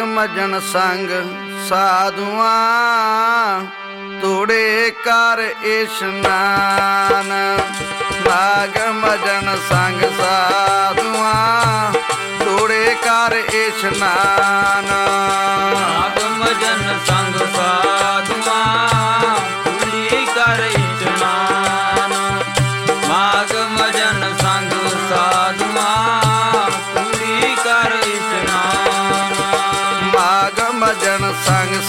ਮਜਨ ਸੰਗ ਸਾਧੂਆਂ ਤੋੜੇ ਕਰ ਇਸ਼ਨਾਨ। ਮਾਗ ਮਜਨ ਸੰਗ ਸਾਧੂਆਂ ਤੋੜੇ ਕਰ ਇਸ਼ਨਾਨ। ਮਾਗ ਮਜਨ ਸੰਗ ਸਾਧੂਆਂ ਤੋੜੇ ਕਰ ਇਸ਼ਨਾਨ। ਮਾਗ ਮਜਨ ਸੰਗ ਸਾਧੂਆਂ ਤੋੜੇ ਕਰ ਇਸ਼ਨਾਨ। ਮਾਗ ਮਜਨ ਸੰਗ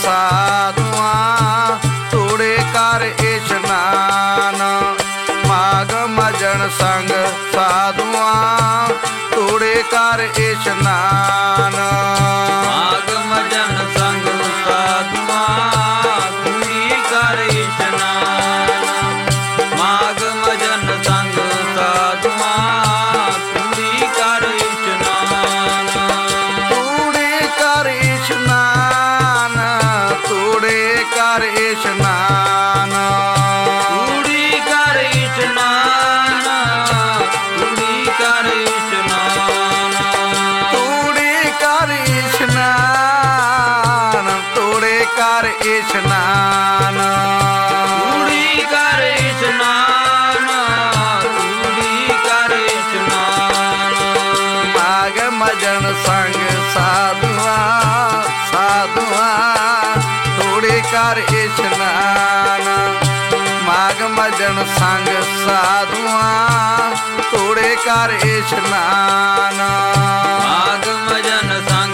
ਸਾਧੂਆਂ ਤੋੜੇ ਕਰ ਇਸ਼ਨਾਨ। ਮਾਗ ਮਜਨ ਸੰਗ ਸਾਧੂਆਂ ਤੋੜੇ ਕਰ ਇਸ਼ਨਾਨ। ਮਾਗ ਮਜਨ ਸੰਗ ਸਾਧੂਆਂ ਤੋੜੇ ਕਰ ਇਸ਼ਨਾਨ। ਮਾਗ ਮਜਨ ਸੰਗ ਸਾਧੂਆਂ ਤੋੜੇ ਕਰ ਇਸ਼ਨਾਨ। ਤੋੜੇ ਕਰ ਇਸ਼ਨਾਨ। ਤੋੜੇ ਕਰ ਇਸ਼ਨਾਨ। ਤੋੜੇ ਕਰ ਇਸ਼ਨਾਨ। ਤੋੜੇ ਕਰ ਇਸ਼ਨਾਨ। ਤੋੜੇ ਕਰ ਇਸ਼ਨਾਨ। ਤੋੜੇ ਕਰ ਇਸ਼ਨਾਨ। ਤੋੜੇ ਕਰ ਇਸ਼ਨਾਨ। ਤੋੜੇ ਕਰ ਇਸ਼ਨਾਨ। ਮਾਗ ਮਜਨ ਸੰਗ ਸਾਧੂਆਂ ਸਾਧੂਆਂ ਤੋੜੇ ਕਰ ਇਸ਼ਨਾਨ। ਮਾਗ ਮਜਨ ਸੰਗ ਸਾਧੂਆਂ ਤੋੜੇ ਕਰ ਇਸ਼ਨਾਨ। ਮਾਗ ਮਜਨ ਸੰਗ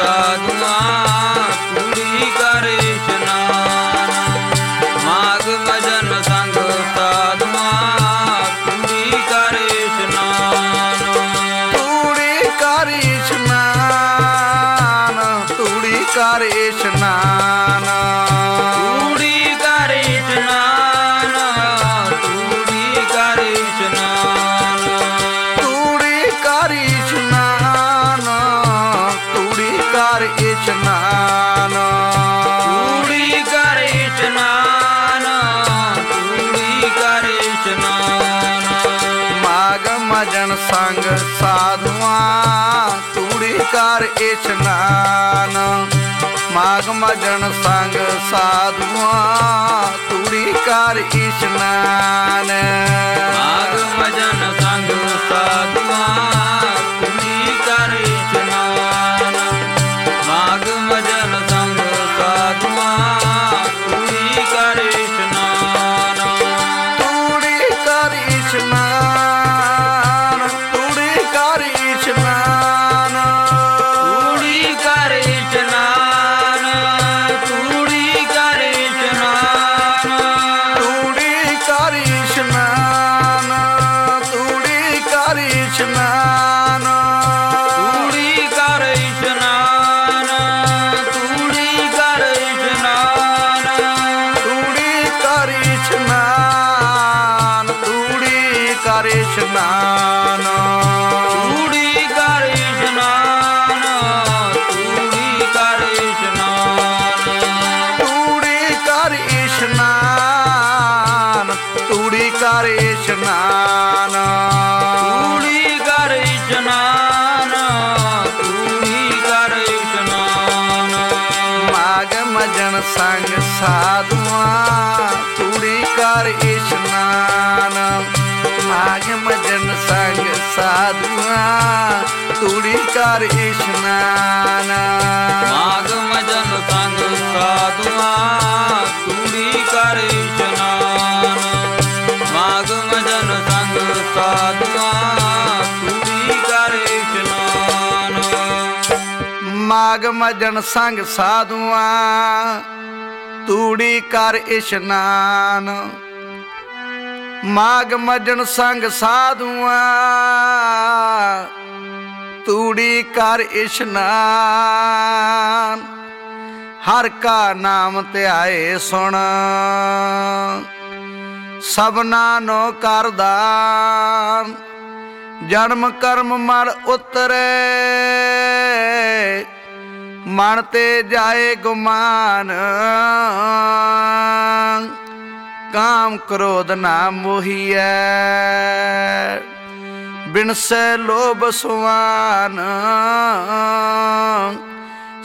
ਸਾਧੂਆਂ ਤੋੜੇ ਕਰ ਇਸ਼ਨਾਨ। ਮਾਗ ਮਜਨ ਸੰਗ ਸਾਧੂਆਂ ਤੋੜੇ ਕਰ ਇਸ਼ਨਾਨ। ਤੋੜੇ ਕਰ ਇਸ਼ਨਾਨ। ਤੋੜੇ ਕਰ ਇਸ਼ਨਾਨ। ਤੋੜੇ ਕਰ ਇਸ਼ਨਾਨ। ਤੋੜੇ ਕਰ ਇਸ਼ਨਾਨ। ਤੋੜੇ ਕਰ ਇਸ਼ਨਾਨ। ਤੋੜੇ ਕਰ ਇਸ਼ਨਾਨ। ਤੋੜੇ ਕਰ ਇਸ਼ਨਾਨ। ਤੋੜੇ ਕਰ ਇਸ਼ਨਾਨ। ਮਾਗ ਮਜਨ ਸੰਗ ਸਾਧੂਆਂ ਤੋੜੇ ਕਰ ਇਸ਼ਨਾਨ। ਮਾਗ ਮਜਨ ਸੰਗ ਸਾਧੂਆਂ ਤੋੜੇ ਕਰ ਇਸ਼ਨਾਨ। ਮਾਗ ਮਜਨ ਸੰਗ ਸਾਧੂਆਂ ਤੋੜੇ ਕਰ ਇਸ਼ਨਾਨ। ਮਾਗ ਮਜਨ ਸੰਗ ਸਾਧੂਆਂ ਤੋੜੇ ਕਰ ਇਸ਼ਨਾਨ। ਤੋੜੇ ਕਰ ਇਸ਼ਨਾਨ। ਤੋੜੇ ਕਰ ਇਸ਼ਨਾਨ। ਤੋੜੇ ਕਰ ਇਸ਼ਨਾਨ। ਤੋੜੇ ਕਰ ਇਸ਼ਨਾਨ। ਤੋੜੇ ਕਰ ਇਸ਼ਨਾਨ। ਤੋੜੇ ਕਰ ਇਸ਼ਨਾਨ। ਤੋੜੇ ਕਰ ਇਸ਼ਨਾਨ। ਤੋੜੇ ਕਰ ਇਸ਼ਨਾਨ। ਤੋੜੇ ਕਰ ਇਸ਼ਨਾਨ। ਤੋੜੇ ਕਰ ਇਸ਼ਨਾਨ। ਤੋੜੇ ਕਰ ਇਸ਼ਨਾਨ। ਤੋੜੇ ਕਰ ਇਸ਼ਨਾਨ। ਤੋੜੇ ਕਰ ਇਸ਼ਨਾਨ। ਤੋੜੇ ਕਰ ਇਸ਼ਨਾਨ। ਤੋੜੇ ਕਰ ਇਸ਼ਨਾਨ। ਤੋੜੇ ਕਰ ਇਸ਼ਨਾਨ। ਮਾਗ ਮਜਨ ਸੰਗ ਸਾਧੂਆਂ ਤੋੜੇ ਕਰ ਇਸ਼ਨਾਨ। ਮਾਗ ਮਜਨ ਸੰਗ ਸਾਧੂਆਂ ਤੋੜੇ ਕਰ ਇਸ਼ਨਾਨ। ਮਾਗ ਮਜਨ ਸੰਗ ਸਾਧੂਆਂ ਤੋੜੇ ਕਰ ਇਸ਼ਨਾਨ। ਮਾਗ ਮਜਨ ਸੰਗ ਸਾਧੂਆਂ ਤੋੜੇ ਕਰ ਇਸ਼ਨਾਨ। ਮਾਗ ਮਜਨ ਸੰਗ ਸਾਧੂਆਂ ਤੂੜੀ ਕਰ ਇਸ਼ਨਾਨ। ਮਾਗ ਮਜਨ ਸੰਗ ਸਾਧੂਆਂ ਤੂੜੀ ਕਰ ਇਸ਼ਨਾਨ। ਹਰ ਕਾ ਨਾਮ ਧਿਆਏ ਸੁਣ ਸਭਨਾ ਨੋ ਕਰ ਦਾਨ। ਜਨਮ ਕਰਮ ਮਲ ਉਤਰੇ ਮਨ ਤੇ ਜਾਏ ਗੁਮਾਨ। ਕਾਮ ਕ੍ਰੋਧ ਨਾ ਮੋਹੀਐ ਬਿਨਸੈ ਲੋਭ ਸੁਆਨ।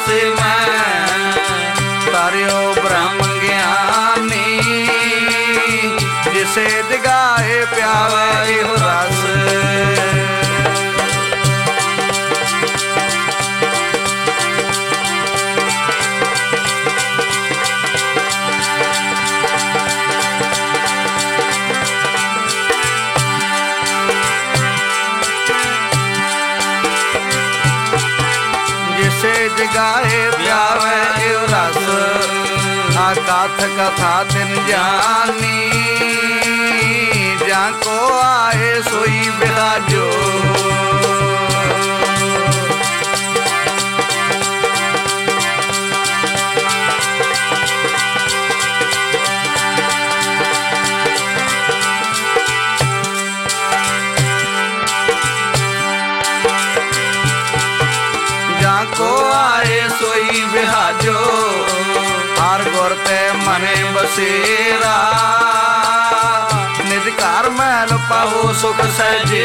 ਬਸੇ ਮੈਂ ਤਾਰਿਓ ਬ੍ਰਹਮ ਗਿਆਨੀ ਜਿਸੇ ਜਗਾਏ ਪਿਆਵੇ ਇਹੋ ਰਸ ਜਗਾਏ ਪਿਆਵੇ ਇਹੋ ਰਸ ਆਕਾਥ ਕਥਾ ਤਿਨ ਜਾਨੀ ਜਾਂ ਕੋ ਆਏ ਸੋਈ ਬਿਰਾਜੋ को आए सोई बिहाजो हर गुर ते मने बसेरा निज घर महल पाओ सुख सहजे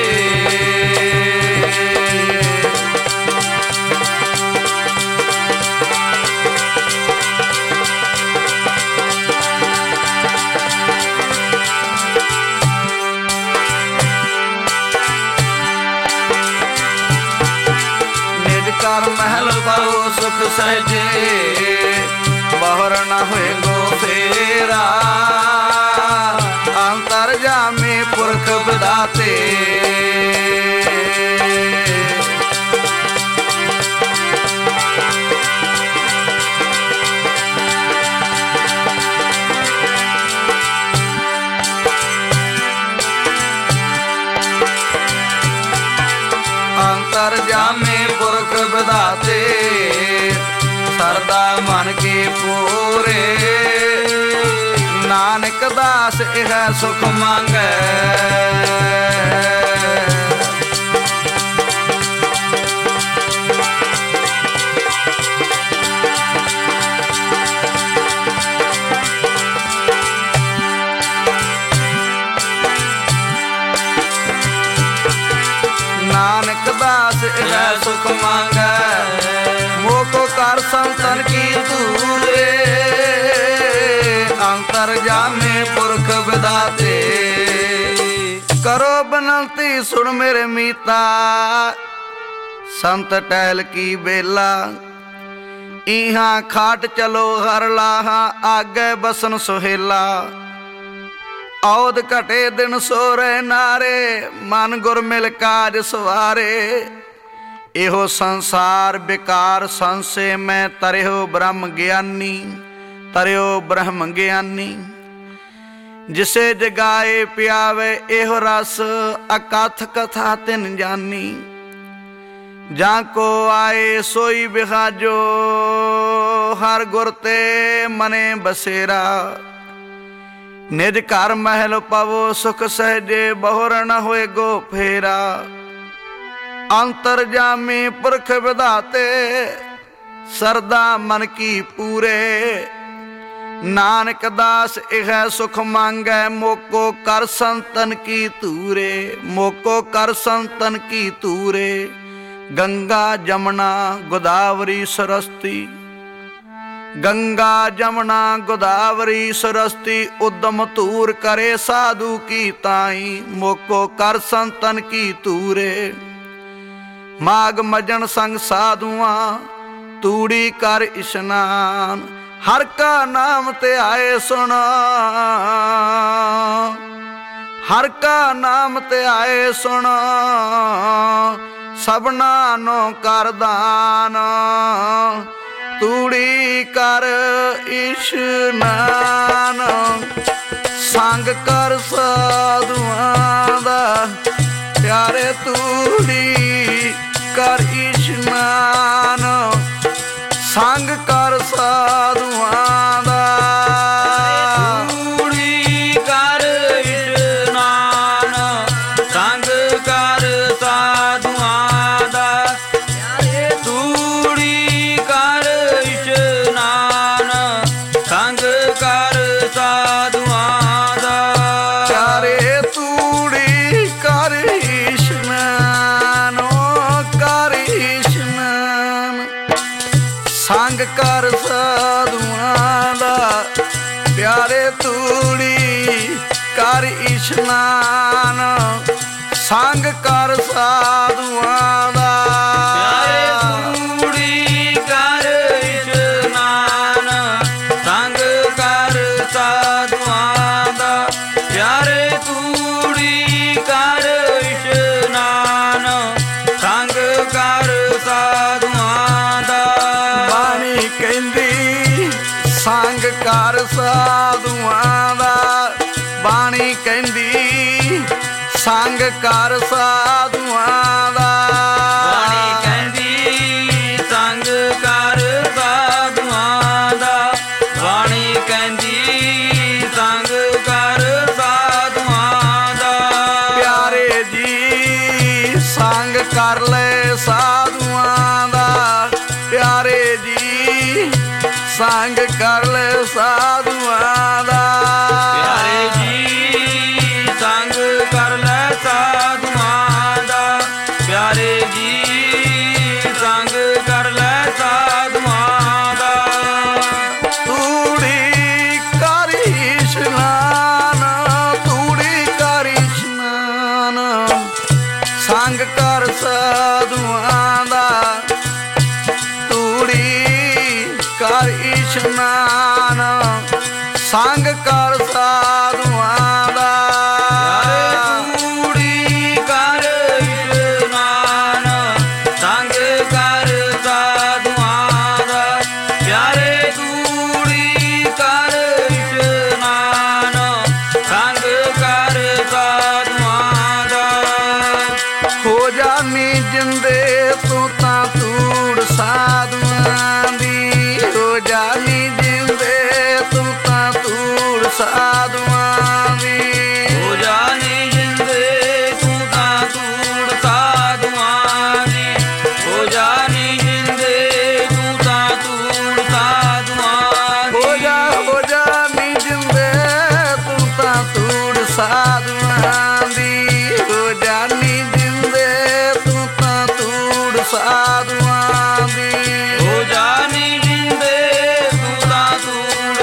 कर महल पाओ सुख सहजे बाहर न होए गो फेरा अंतर जामे पुरख विधाते अंतर जामे पुरख विधाते सरदा मन के पूरे नानक दास यह सुख मांगे नानक दास यह सुख मांगे मोको कर संतन की दूरे अंतर जामे पुरख विधाते करो बनती सुन मेरे मीता संत टहल की बेला इहाँ खाट चलो हर लाहा आगे बसन सुहेला औद घटे दिन सोरे नारे मन गुर मिल काज सवारे एहो संसार बेकार संसे मैं तरिहो ब्रह्म ज्ञानी तरिहो ब्रह्म ज्ञानी जिसे जगाए पियावे एहो रस अकथ कथा तिन जानी जाको आए सोई बिहाजो हर गुर ते मने बसेरा निज घर महल पवो सुख सहजे बहुर न होए गो फेरा अंतर जामी पुरख विधाते सरदा मन की पूरे नानक दास यह सुख मांगे मोको कर संतन की तूरे मोको कर संतन की तूरे गंगा जमुना गोदावरी सरस्वती गंगा जमुना गोदावरी सरस्वती उद्दम तूर करे साधु की ताई मोको कर संतन की तूरे माग मजन संग साधुआ तूड़ी कर इशनान हर का नाम ते आए सुना हर का नाम ते आए सुना सबना नो कर दान तूड़ी कर इशनान संग कर साधुआं दा प्यारे तूड़ी कर इशनान संग कर साधुआं दा तूड़ी कर इशनान संग कर साधुआं दा तूड़ी कर इशनान संग कर साधुआं दा प्यारे तूड़ी कर इशनान ਸੰਗ ਕਰ ਸਾਧੂਆਂ ਦਾ, ਪਿਆਰੇ ਤੂੜੀ ਕਰ ਇਸ਼ਨਾਨ, ਸੰਗ ਕਰ ਸਾਧੂਆਂ ਦਾ, ਪਿਆਰੇ ਤੂੜੀ ਕਰ ਇਸ਼ਨਾਨ, ਸੰਗ ਕਰ ਸਾਧੂਆਂ ਦਾ, ਪਿਆਰੇ ਤੂੜੀ ਕਰ ਇਸ਼ਨਾਨ, ਸੰਗ ਕਰ ਸਾਧੂਆਂ ਦਾ। ਬਾਣੀ ਕਹਿੰਦੀ ਸੰਗ ਕਰ ਸਾਧੂਆਂ ਦਾ, ਬਾਣੀ ਕਹਿੰਦੀ ਸੰਗ ਕਰ ਸਾਧੂਆਂ ਦਾ, ਬਾਣੀ ਕਹਿੰਦੀ ਸੰਗ ਕਰ ਸਾਧੂਆਂ ਦਾ, ਬਾਣੀ ਕਹਿੰਦੀ ਸੰਗ ਕਰ ਸਾਧੂਆਂ ਦਾ। ਪਿਆਰੇ ਜੀ ਸੰਗ ਕਰ ਲੈ ਸਾਧੂਆਂ ਦਾ, ਪਿਆਰੇ ਜੀ ਸੰਗ ਕਰ ਲੈ ਸਾਧੂਆਂ ਦਾ, ਪਿਆਰੇ ਜੀ ਸੰਗ ਕਰ ਲੈ ਸਾਧੂਆਂ ਦਾ, ਪਿਆਰੇ ਜੀ ਸੰਗ ਕਰ ਲੈ ਸਾਧੂਆਂ ਦਾ। ਤੂੜੀ ਕਰ ਇਸ਼ਨਾਨ, ਤੂੜੀ ਕਰ ਇਸ਼ਨਾਨ, ਸੰਗ ਕਰ ਸਾਧੂਆਂ ਦਾ, ਤੂੜੀ ਕਰ ਇਸ਼ਨਾਨ, ਸੰਗ ਕਰ ਸਾਧੂਆਂ ਦਾ, ਪਿਆਰੇ ਤੂੜੀ ਕਰ ਇਸ਼ਨਾਨ, ਸੰਗ ਕਰ ਸਾਧੂਆਂ ਦਾ, ਪਿਆਰੇ ਤੂੜੀ ਕਰ ਇਸ਼ਨਾਨ, ਸੰਗ ਕਰ ਸਾਧੂਆਂ ਦਾ। ਹੋ ਜਾਨੀ ਜਿੰਦੇ ਤੂੰ ਤਾਂ ਤੂੜ ਸਾਧੂਆਂ ਦੀ, ਹੋ ਜਾਨੀ ਜਿੰਦੇ ਤੂੰ ਤਾਂ ਤੂੜ ਸਾਧੂਆਂ ਦੀ, ਹੋ ਜਾਣੀ ਜਿੰਦੇ ਤੂੰ ਤਾਂ ਤੂੜ ਸਾਧੂਆਂ ਦੀ, ਹੋ ਜਾਣੀ ਜਿੰਦੇ ਤੂੰ ਤਾਂ ਤੂੜ ਸਾਧੂਆਂ ਦੀ, ਹੋ ਜਾਨੀ ਜਿੰਦੇ ਤੂੰ ਤਾਂ ਤੂੜ ਸਾਧੂਆਂ ਦੀ, ਹੋ ਜਾਨੀ ਜਿੰਦੇ ਤੂੰ ਤਾਂ ਤੂੜ ਸਾਧੂਆਂ ਦੀ, ਹੋ ਜਾਣੀ ਜਿੰਦੇ ਤੂੰ ਤਾਂ ਤੂੜ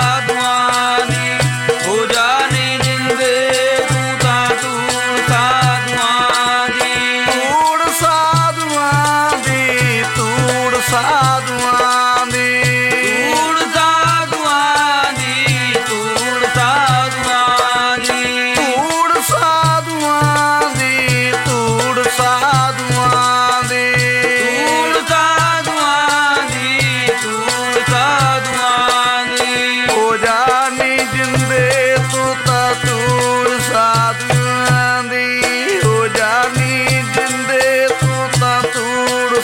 ਸਾਧੂਆਂ ਦੀ, ਹੋ ਜਾਣੀ ਜਿੰਦੇ ਤੂੰ ਤਾਂ ਤੂੜ ਸਾਧੂਆਂ ਦੀ। ਤੂੜ ਸਾਧੂਆਂ ਦੀ, ਤੂੜ ਸਾਧੂਆਂ ਦੀ, ਤੂੜ ਸਾਧੂਆਂ ਦੀ, ਤੂੜ ਸਾਧੂਆਂ ਦੀ, ਤੂੜ ਸਾਧੂਆਂ ਦੀ, ਤੂੜ ਸਾਧੂਆਂ ਦੀ, ਤੂੜ ਸਾਧੂਆਂ ਦੀ, ਤੂੜ ਸਾਧੂਆਂ ਦੀ। ਹੋ ਜਾਨੀ ਜਿੰਦੇ ਤੂੰ ਤਾਂ ਤੂੜ ਸਾਧੂਆਂ ਦੀ, ਹੋ ਜਾਨੀ ਜਿੰਦੇ ਤੂੰ ਤਾਂ ਤੂੜ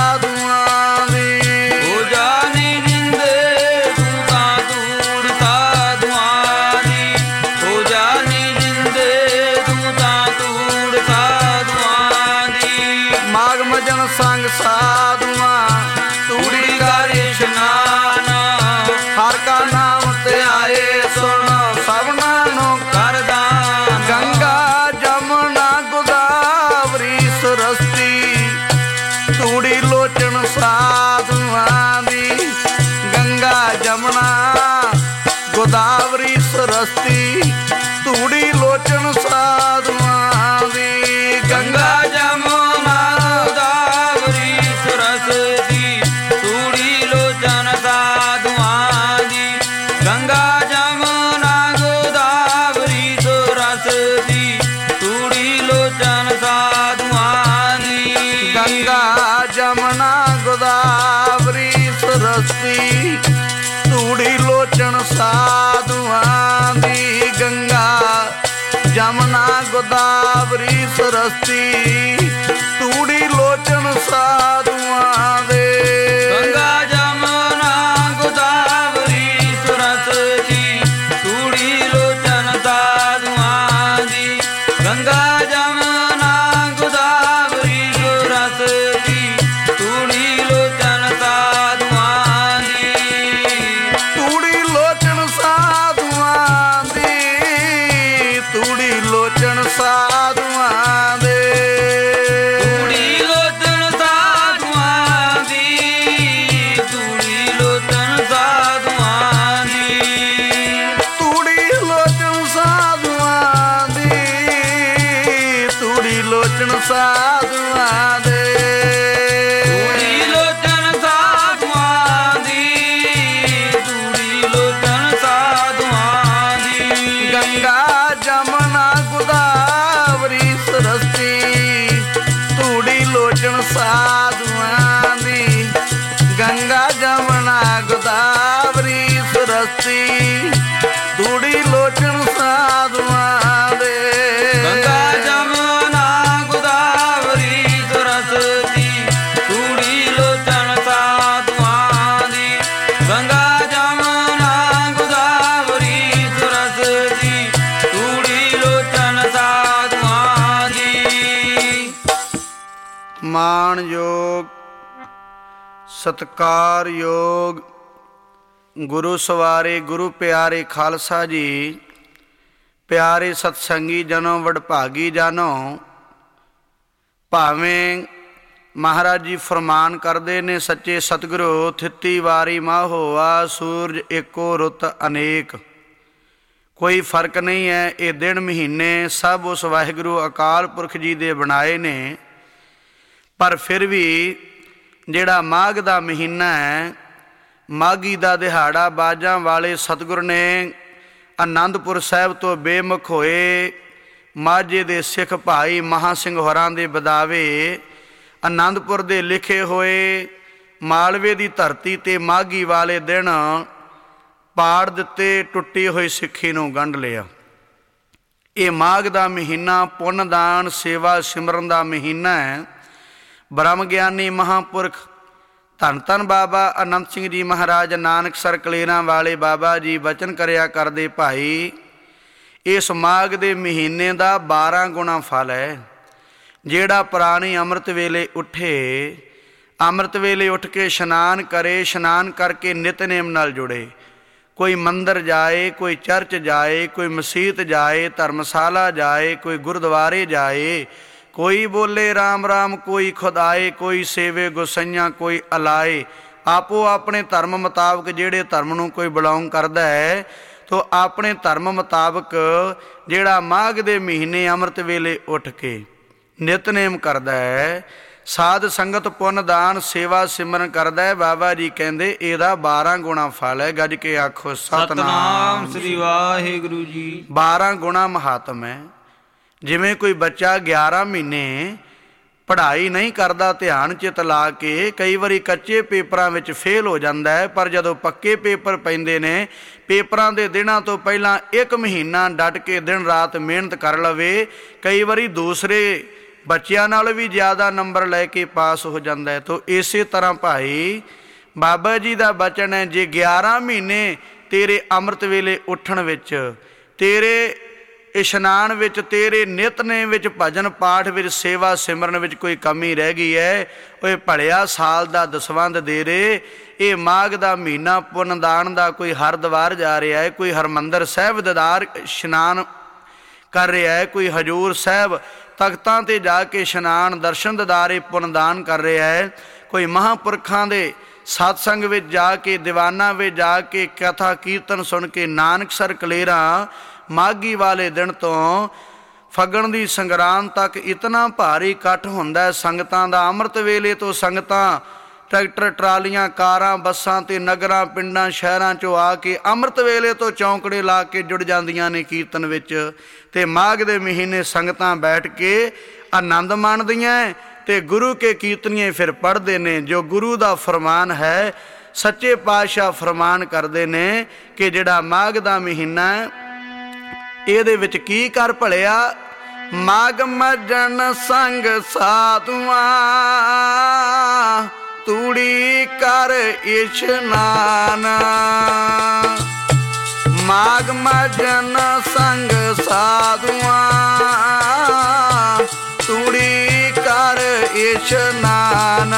ਸਾਧੂਆਂ ਦੀ, ਹੋ ਜਾਣੀ ਜਿੰਦੇ ਤੂੰ ਤਾਂ ਤੂੜ ਸਾਧੂਆਂ ਦੀ, ਹੋ ਜਾਣੀ ਜਿੰਦੇ ਤੂੰ ਤਾਂ ਤੂੜ ਸਾਧੂਆਂ ਦੀ। ਮਾਗ ਮਜਨ ਸੰਗ ਸਾਧੂਆਂ ਤੂੜੀ ਕਰ ਇਸ਼ਨਾਨ, ਹਰ ਕਾ ਨਾਮ ਤੇ ਆਏ ਸੁਣ ਸਭਨਾਂ ਨੂੰ ਕਰ ਦਾਨ, ਗੰਗਾ ਜਮਨਾ ਗੋਦਾਵਰੀ ਸਰਸਤੀ, ਤੂੜੀ ਲੋਚਨ ਸਾਧੂਆਂ ਦੀ, ਗੰਗਾ ਜਮਨਾ ਗੋਦਾਵਰੀ ਸਰਸਤੀ, ਤੂੜੀ ਲੋਚਨ ਸਾਧੂਆਂ ਦੀ, ਗੰਗਾ ਜਮੁਨਾ ਗੋਦਾਵਰੀ ਸਰਸਤੀ, ਤੂੜੀ ਲੋਚਨ ਸਾਧੂਆਂ ਦੀ, ਗੰਗਾ ਜਮੁਨਾ ਗੋਦਾਵਰੀ ਸਰਸਤੀ, ਤੂੜੀ ਲੋਚਨ ਸਾਧੂਆਂ ਦੀ। ਗੰਗਾ ਜਮਨਾ ਗੋਦਾਵਰੀ ਸਰਸਤੀ, ਤੂੜੀ ਲੋਚਨ ਸਾਧੂਆਂ ਦੀ, ਗੰਗਾ ਜਮਨਾ ਗੋਦਾਵਰੀ ਸਰਸਤੀ, ਤੂੜੀ ਲੋਚਨ ਸਾਧੂਆਂ ਦੇ, ਗੰਗਾ ਜਮੁਨਾ ਗੋਦਾਵਰੀ ਸਰਸਤੀ, ਤੂੜੀ ਲੋਚਨ ਸਾਧੂਆਂ ਦੀ, ਗੰਗਾ ਜਮੁਨਾ ਗੋਦਾਵਰੀ ਸਰਸਤੀ, ਤੂੜੀ ਲੋਚਨ ਸਾਧੂਆਂ ਦੀ। ਤੂੜੀ ਲੋਚਨ ਸਾਧੂਆਂ ਦੀ, ਤੂੜੀ ਲੋਚਨ ਸਾਧੂਆਂ ਦੇ, ਤੂੜੀ ਮਾਣਯੋਗ ਸਤਿਕਾਰਯੋਗ ਗੁਰੂ ਸਵਾਰੇ ਗੁਰੂ ਪਿਆਰੇ ਖਾਲਸਾ ਜੀ, ਪਿਆਰੇ ਸਤਸੰਗੀ ਜਨੋ, ਵਡਭਾਗੀ ਜਾਨੋ। ਭਾਵੇਂ ਮਹਾਰਾਜ ਜੀ ਫਰਮਾਨ ਕਰਦੇ ਨੇ, ਸੱਚੇ ਸਤਿਗੁਰੂ ਥਿੱਤੀ ਵਾਰੀ ਮਾਹੋਆ, ਸੂਰਜ ਏਕੋ ਰੁੱਤ ਅਨੇਕ। ਕੋਈ ਫਰਕ ਨਹੀਂ ਹੈ, ਇਹ ਦਿਨ ਮਹੀਨੇ ਸਭ ਉਸ ਵਾਹਿਗੁਰੂ ਅਕਾਲ ਪੁਰਖ ਜੀ ਦੇ ਬਣਾਏ ਨੇ। ਪਰ ਫਿਰ ਵੀ ਜਿਹੜਾ ਮਾਘ ਦਾ ਮਹੀਨਾ ਹੈ, ਮਾਘੀ ਦਾ ਦਿਹਾੜਾ, ਬਾਜਾਂ ਵਾਲੇ ਸਤਿਗੁਰ ਨੇ ਆਨੰਦਪੁਰ ਸਾਹਿਬ ਤੋਂ ਬੇਮੁਖ ਹੋਏ ਮਾਝੇ ਦੇ ਸਿੱਖ ਭਾਈ ਮਹਾਂ ਸਿੰਘ ਹੋਰਾਂ ਦੇ ਬਦਾਵੇ ਆਨੰਦਪੁਰ ਦੇ ਲਿਖੇ ਹੋਏ ਮਾਲਵੇ ਦੀ ਧਰਤੀ ਤੇ ਮਾਘੀ ਵਾਲੇ ਦਿਨ ਪਾੜ ਦਿੱਤੇ, ਟੁੱਟੀ ਹੋਈ ਸਿੱਖੀ ਨੂੰ ਗੰਢ ਲਿਆ। ਇਹ ਮਾਘ ਦਾ ਮਹੀਨਾ ਪੁੰਨ ਦਾਨ ਸੇਵਾ ਸਿਮਰਨ ਦਾ ਮਹੀਨਾ ਹੈ। ਬ੍ਰਹਮ ਗਿਆਨੀ ਮਹਾਂਪੁਰਖ ਧੰਨ ਧੰਨ ਬਾਬਾ ਅਨੰਦ ਸਿੰਘ ਜੀ ਮਹਾਰਾਜ ਨਾਨਕਸਰ ਕਲੇਰਾਂ ਵਾਲੇ ਬਾਬਾ ਜੀ ਬਚਨ ਕਰਿਆ ਕਰਦੇ, ਭਾਈ ਇਸ ਮਾਘ ਦੇ ਮਹੀਨੇ ਦਾ 12 ਗੁਣਾ ਫਲ ਹੈ। ਜਿਹੜਾ ਪ੍ਰਾਣੀ ਅੰਮ੍ਰਿਤ ਵੇਲੇ ਉੱਠੇ, ਅੰਮ੍ਰਿਤ ਵੇਲੇ ਉੱਠ ਕੇ ਇਸ਼ਨਾਨ ਕਰੇ, ਇਸ਼ਨਾਨ ਕਰਕੇ ਨਿਤਨੇਮ ਨਾਲ ਜੁੜੇ, ਕੋਈ ਮੰਦਰ ਜਾਏ, ਕੋਈ ਚਰਚ ਜਾਏ, ਕੋਈ ਮਸੀਤ ਜਾਏ, ਧਰਮਸ਼ਾਲਾ ਜਾਏ, ਕੋਈ ਗੁਰਦੁਆਰੇ ਜਾਏ, ਕੋਈ ਬੋਲੇ ਰਾਮ ਰਾਮ, ਕੋਈ ਖੁਦਾਏ, ਕੋਈ ਸੇਵੇ ਗੁਸਈਆਂ, ਕੋਈ ਅਲਾਏ। ਆਪੋ ਆਪਣੇ ਧਰਮ ਮੁਤਾਬਕ ਜਿਹੜੇ ਧਰਮ ਨੂੰ ਕੋਈ ਬਿਲੋਂਗ ਕਰਦਾ ਹੈ, ਤੋ ਆਪਣੇ ਧਰਮ ਮੁਤਾਬਕ ਜਿਹੜਾ ਮਾਘ ਦੇ ਮਹੀਨੇ ਅੰਮ੍ਰਿਤ ਵੇਲੇ ਉੱਠ ਕੇ ਨਿਤਨੇਮ ਕਰਦਾ ਹੈ, ਸਾਧ ਸੰਗਤ ਪੁੰਨ ਦਾਨ ਸੇਵਾ ਸਿਮਰਨ ਕਰਦਾ ਹੈ, ਬਾਬਾ ਜੀ ਕਹਿੰਦੇ ਇਹਦਾ 12 ਗੁਣਾ ਫਲ ਹੈ। ਗੱਜ ਕੇ ਆਖੋ ਸਤਿਨਾਮ ਸ੍ਰੀ ਵਾਹਿਗੁਰੂ ਜੀ। 12 ਗੁਣਾ ਮਹਾਤਮ ਹੈ। ਜਿਵੇਂ ਕੋਈ ਬੱਚਾ 11 ਮਹੀਨੇ ਪੜ੍ਹਾਈ ਨਹੀਂ ਕਰਦਾ, ਧਿਆਨ ਚਿੱਤ ਲਾ ਕੇ, ਕਈ ਵਾਰੀ ਕੱਚੇ ਪੇਪਰਾਂ ਵਿੱਚ ਫੇਲ ਹੋ ਜਾਂਦਾ ਹੈ, ਪਰ ਜਦੋਂ ਪੱਕੇ ਪੇਪਰ ਪੈਂਦੇ ਨੇ, ਪੇਪਰਾਂ ਦੇ ਦਿਨਾਂ ਤੋਂ ਪਹਿਲਾਂ 1 ਮਹੀਨਾ ਡਟ ਕੇ ਦਿਨ ਰਾਤ ਮਿਹਨਤ ਕਰ ਲਵੇ, ਕਈ ਵਾਰੀ ਦੂਸਰੇ ਬੱਚਿਆਂ ਨਾਲ ਵੀ ਜ਼ਿਆਦਾ ਨੰਬਰ ਲੈ ਕੇ ਪਾਸ ਹੋ ਜਾਂਦਾ ਹੈ। ਤੋ ਇਸੇ ਤਰ੍ਹਾਂ ਭਾਈ ਬਾਬਾ ਜੀ ਦਾ ਬਚਨ ਹੈ, ਜੇ 11 ਮਹੀਨੇ ਤੇਰੇ ਅੰਮ੍ਰਿਤ ਵੇਲੇ ਉੱਠਣ ਵਿੱਚ, ਤੇਰੇ ਇਸ਼ਨਾਨ ਵਿੱਚ, ਤੇਰੇ ਨਿਤਨੇਮ ਵਿੱਚ, ਭਜਨ ਪਾਠ ਵਿੱਚ, ਸੇਵਾ ਸਿਮਰਨ ਵਿੱਚ ਕੋਈ ਕਮੀ ਰਹਿ ਗਈ ਹੈ, ਉਹ ਭਲਿਆ ਸਾਲ ਦਾ ਦਸਵੰਧ ਦੇ ਰੇ। ਇਹ ਮਾਘ ਦਾ ਮਹੀਨਾ ਪੁੰਨ ਦਾਨ ਦਾ, ਕੋਈ ਹਰਿਦੁਆਰ ਜਾ ਰਿਹਾ ਹੈ, ਕੋਈ ਹਰਿਮੰਦਰ ਸਾਹਿਬ ਦੀਦਾਰ ਇਸ਼ਨਾਨ ਕਰ ਰਿਹਾ ਹੈ, ਕੋਈ ਹਜ਼ੂਰ ਸਾਹਿਬ ਤਖਤਾਂ 'ਤੇ ਜਾ ਕੇ ਇਸ਼ਨਾਨ ਦਰਸ਼ਨ ਦੀਦਾਰੇ ਪੁੰਨ ਦਾਨ ਕਰ ਰਿਹਾ ਹੈ, ਕੋਈ ਮਹਾਂਪੁਰਖਾਂ ਦੇ ਸਤਸੰਗ ਵਿੱਚ ਜਾ ਕੇ, ਦੀਵਾਨਾਂ ਵਿੱਚ ਜਾ ਕੇ ਕਥਾ ਕੀਰਤਨ ਸੁਣ ਕੇ, ਨਾਨਕਸਰ ਕਲੇਰਾਂ ਮਾਘੀ ਵਾਲੇ ਦਿਨ ਤੋਂ ਫੱਗਣ ਦੀ ਸੰਗਰਾਂਦ ਤੱਕ ਇਤਨਾ ਭਾਰੀ ਇਕੱਠ ਹੁੰਦਾ ਹੈ ਸੰਗਤਾਂ ਦਾ। ਅੰਮ੍ਰਿਤ ਵੇਲੇ ਤੋਂ ਸੰਗਤਾਂ ਟਰੈਕਟਰ ਟਰਾਲੀਆਂ ਕਾਰਾਂ ਬੱਸਾਂ ਤੇ ਨਗਰਾਂ ਪਿੰਡਾਂ ਸ਼ਹਿਰਾਂ 'ਚੋਂ ਆ ਕੇ ਅੰਮ੍ਰਿਤ ਵੇਲੇ ਤੋਂ ਚੌਂਕੜੇ ਲਾ ਕੇ ਜੁੜ ਜਾਂਦੀਆਂ ਨੇ ਕੀਰਤਨ ਵਿੱਚ, ਤੇ ਮਾਘ ਦੇ ਮਹੀਨੇ ਸੰਗਤਾਂ ਬੈਠ ਕੇ ਆਨੰਦ ਮਾਣਦੀਆਂ ਤੇ ਗੁਰੂ ਕੇ ਕੀਰਤਨੀਏ ਫਿਰ ਪੜ੍ਹਦੇ ਨੇ। ਜੋ ਗੁਰੂ ਦਾ ਫਰਮਾਨ ਹੈ, ਸੱਚੇ ਪਾਤਸ਼ਾਹ ਫਰਮਾਨ ਕਰਦੇ ਨੇ ਕਿ ਜਿਹੜਾ ਮਾਘ ਦਾ ਮਹੀਨਾ ਇਹਦੇ ਵਿੱਚ ਕੀ ਕਰ ਭਲਿਆ, ਮਾਘ ਮੱਝਣ ਸੰਗ ਸਾਧੂਆਂ, ਤੂੜੀ ਕਰ ਇਸ਼ਨਾਨ। ਮਾਘ ਮੱਝਣ ਸੰਗ ਸਾਧੂਆਂ, ਤੂੜੀ ਕਰ ਇਸ਼ਨਾਨ।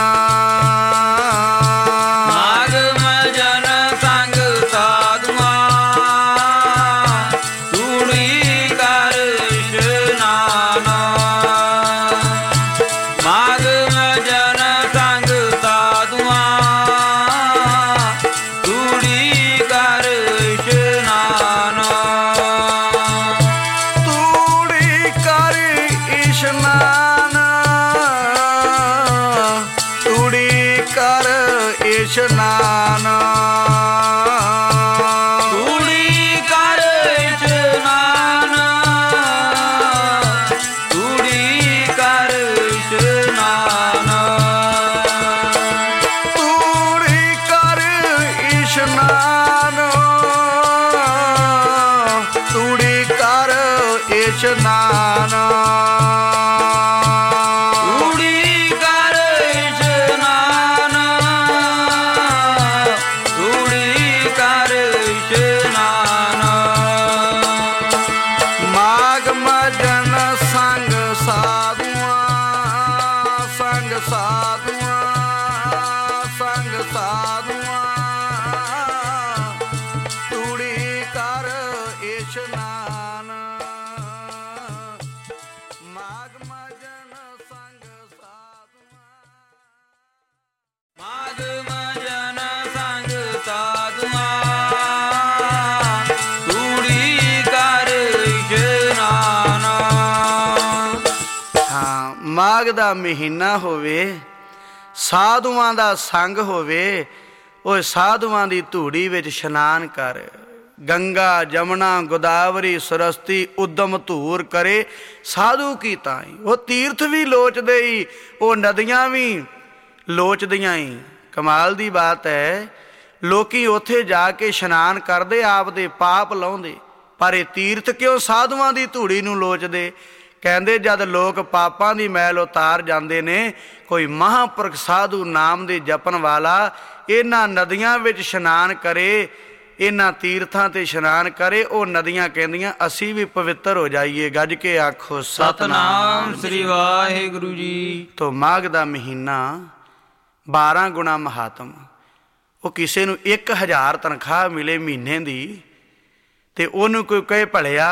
ਇਸ਼ਨਾਨ ਤੂੜੀ ਕਰ ਇਸ਼ਨਾਨ, ਤੂੜੀ ਕਰ ਇਸ਼ਨਾਨ, ਤੂੜੀ ਕਰ ਇਸ਼ਨਾਨ, ਤੂੜੀ ਕਰ ਇਸ਼ਨਾਨ। ਸੰਗ ਸਾਧੂਆਂ ਸੰਗ ਸਾਧ ਮਾਘ ਦਾ ਮਹੀਨਾ ਹੋਵੇ, ਸਾਧੂਆਂ ਦਾ ਸੰਗ ਹੋਵੇ, ਉਹ ਸਾਧੂਆਂ ਦੀ ਧੂੜੀ ਵਿੱਚ ਇਸ਼ਨਾਨ ਕਰ। ਗੰਗਾ ਜਮਨਾ ਗੋਦਾਵਰੀ ਸਰਸਤੀ ਉਦਮ ਧੂਰ ਕਰੇ, ਸਾਧੂ ਕੀ ਤਾਈ। ਉਹ ਤੀਰਥ ਵੀ ਲੋਚਦੇ ਹੀ, ਉਹ ਨਦੀਆਂ ਵੀ ਲੋਚਦੀਆਂ ਹੀ। ਕਮਾਲ ਦੀ ਬਾਤ ਹੈ, ਲੋਕੀ ਉੱਥੇ ਜਾ ਕੇ ਇਸ਼ਨਾਨ ਕਰਦੇ, ਆਪ ਦੇ ਪਾਪ ਲਾਉਂਦੇ, ਪਰ ਇਹ ਤੀਰਥ ਕਿਉਂ ਸਾਧੂਆਂ ਦੀ ਧੂੜੀ ਨੂੰ ਲੋਚਦੇ? ਕਹਿੰਦੇ ਜਦ ਲੋਕ ਪਾਪਾਂ ਦੀ ਮੈਲ ਉਤਾਰ ਜਾਂਦੇ ਨੇ, ਕੋਈ ਮਹਾਂਪੁਰਖ ਸਾਧੂ ਨਾਮ ਦੇ ਜਪਣ ਵਾਲਾ ਇਹਨਾਂ ਨਦੀਆਂ ਵਿੱਚ ਇਸ਼ਨਾਨ ਕਰੇ, ਇਹਨਾਂ ਤੀਰਥਾਂ ਤੇ ਇਸ਼ਨਾਨ ਕਰੇ, ਉਹ ਨਦੀਆਂ ਕਹਿੰਦੀਆਂ ਅਸੀਂ ਵੀ ਪਵਿੱਤਰ ਹੋ ਜਾਈਏ। ਗੱਜ ਕੇ ਆਖੋ ਸਤਨਾਮ ਸ੍ਰੀ ਵਾਹਿਗੁਰੂ ਜੀ। ਤੋ ਮਾਘ ਦਾ ਮਹੀਨਾ 12 ਗੁਣਾ ਮਹਾਤਮ। ਉਹ ਕਿਸੇ ਨੂੰ 1000 ਤਨਖਾਹ ਮਿਲੇ ਮਹੀਨੇ ਦੀ, ਤੇ ਉਹਨੂੰ ਕੋਈ ਕਹੇ ਭਲਿਆ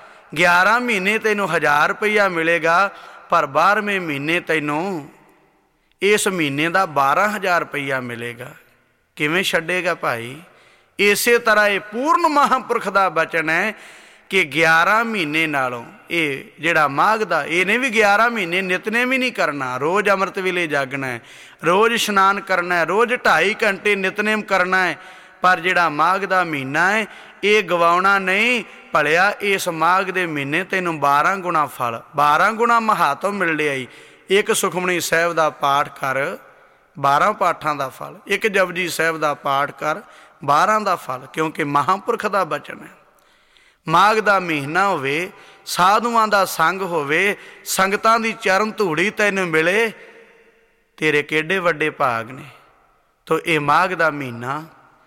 11 ਮਹੀਨੇ ਤੈਨੂੰ 1000 ਰੁਪਈਆ ਮਿਲੇਗਾ, ਪਰ 12ਵੇਂ ਮਹੀਨੇ ਤੈਨੂੰ ਇਸ ਮਹੀਨੇ ਦਾ 12000 ਰੁਪਈਆ ਮਿਲੇਗਾ। ਕਿਵੇਂ ਛੱਡੇਗਾ ਭਾਈ? ਇਸੇ ਤਰ੍ਹਾਂ ਇਹ ਪੂਰਨ ਮਹਾਂਪੁਰਖ ਦਾ ਬਚਨ ਹੈ ਕਿ 11 ਮਹੀਨੇ ਨਾਲੋਂ ਇਹ ਜਿਹੜਾ ਮਾਘ ਦਾ, ਇਹਨੇ ਵੀ 11 ਮਹੀਨੇ ਨਿਤਨੇਮ ਹੀ ਨਹੀਂ ਕਰਨਾ, ਰੋਜ਼ ਅੰਮ੍ਰਿਤ ਵੇਲੇ ਜਾਗਣਾ ਹੈ, ਰੋਜ਼ ਇਸ਼ਨਾਨ ਕਰਨਾ ਹੈ, ਰੋਜ਼ 2.5 ਘੰਟੇ ਨਿਤਨੇਮ ਕਰਨਾ ਹੈ, ਪਰ ਜਿਹੜਾ ਮਾਘ ਦਾ ਮਹੀਨਾ ਹੈ ਇਹ ਗਵਾਉਣਾ ਨਹੀਂ। ਭਲਿਆ ਇਸ ਮਾਘ ਦੇ ਮਹੀਨੇ ਤੈਨੂੰ 12 ਗੁਣਾ ਫਲ, 12 ਗੁਣਾ ਮਹਾਤਮ ਮਿਲ ਰਿਹਾ ਈ। ਇੱਕ ਸੁਖਮਨੀ ਸਾਹਿਬ ਦਾ ਪਾਠ ਕਰ, 12 ਪਾਠਾਂ ਦਾ ਫਲ। ਇੱਕ ਜਪਜੀ ਸਾਹਿਬ ਦਾ ਪਾਠ ਕਰ, 12 ਦਾ ਫਲ, ਕਿਉਂਕਿ ਮਹਾਂਪੁਰਖ ਦਾ ਬਚਨ ਹੈ। ਮਾਘ ਦਾ ਮਹੀਨਾ ਹੋਵੇ, ਸਾਧੂਆਂ ਦਾ ਸੰਗ ਹੋਵੇ, ਸੰਗਤਾਂ ਦੀ ਚਰਨ ਧੂੜੀ ਤੈਨੂੰ ਮਿਲੇ, ਤੇਰੇ ਕਿੱਡੇ ਵੱਡੇ ਭਾਗ ਨੇ। ਤੋ ਇਹ ਮਾਘ ਦਾ ਮਹੀਨਾ,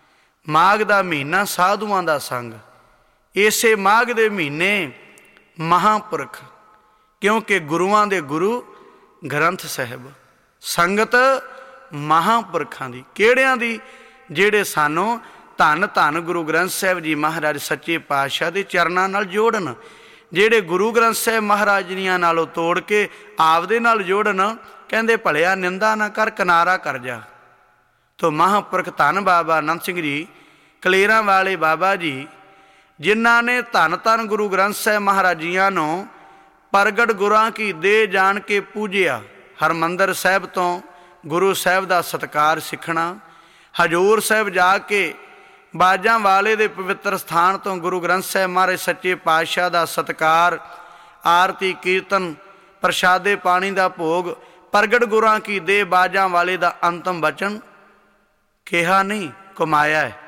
ਮਾਘ ਦਾ ਮਹੀਨਾ ਸਾਧੂਆਂ ਦਾ ਸੰਗ। ਇਸੇ ਮਾਘ ਦੇ ਮਹੀਨੇ ਮਹਾਂਪੁਰਖ, ਕਿਉਂਕਿ ਗੁਰੂਆਂ ਦੇ ਗੁਰੂ ਗ੍ਰੰਥ ਸਾਹਿਬ, ਸੰਗਤ ਮਹਾਂਪੁਰਖਾਂ ਦੀ। ਕਿਹੜਿਆਂ ਦੀ? ਜਿਹੜੇ ਸਾਨੂੰ ਧੰਨ ਧੰਨ ਗੁਰੂ ਗ੍ਰੰਥ ਸਾਹਿਬ ਜੀ ਮਹਾਰਾਜ ਸੱਚੇ ਪਾਤਸ਼ਾਹ ਦੇ ਚਰਨਾਂ ਨਾਲ ਜੋੜਨ, ਜਿਹੜੇ ਗੁਰੂ ਗ੍ਰੰਥ ਸਾਹਿਬ ਮਹਾਰਾਜ ਜੀਆਂ ਨਾਲੋਂ ਤੋੜ ਕੇ ਆਪਦੇ ਨਾਲ ਜੋੜਨ। ਕਹਿੰਦੇ ਭਲਿਆ ਨਿੰਦਾ ਨਾ ਕਰ, ਕਿਨਾਰਾ ਕਰ ਜਾ। ਤੋ ਮਹਾਂਪੁਰਖ ਧੰਨ ਬਾਬਾ ਆਨੰਦ ਸਿੰਘ ਜੀ, ਕਲੇਰਾਂ ਵਾਲੇ ਬਾਬਾ ਜੀ, ਜਿਨ੍ਹਾਂ ਨੇ ਧੰਨ ਧੰਨ ਗੁਰੂ ਗ੍ਰੰਥ ਸਾਹਿਬ ਮਹਾਰਾਜ ਜੀਆਂ ਨੂੰ ਪ੍ਰਗਟ ਗੁਰਾਂ ਕੀ ਦੇਹ ਜਾਣ ਕੇ ਪੂਜਿਆ। ਹਰਿਮੰਦਰ ਸਾਹਿਬ ਤੋਂ ਗੁਰੂ ਸਾਹਿਬ ਦਾ ਸਤਿਕਾਰ ਸਿੱਖਣਾ, ਹਜ਼ੂਰ ਸਾਹਿਬ ਜਾ ਕੇ ਬਾਜਾਂ ਵਾਲੇ ਦੇ ਪਵਿੱਤਰ ਸਥਾਨ ਤੋਂ ਗੁਰੂ ਗ੍ਰੰਥ ਸਾਹਿਬ ਮਹਾਰਾਜ ਸੱਚੇ ਪਾਤਸ਼ਾਹ ਦਾ ਸਤਿਕਾਰ, ਆਰਤੀ ਕੀਰਤਨ, ਪ੍ਰਸ਼ਾਦੇ ਪਾਣੀ ਦਾ ਭੋਗ, ਪ੍ਰਗਟ ਗੁਰਾਂ ਕੀ ਦੇਹ ਬਾਜਾਂ ਵਾਲੇ ਦਾ ਅੰਤਮ ਬਚਨ ਕਿਹਾ ਨਹੀਂ, ਕਮਾਇਆ ਹੈ।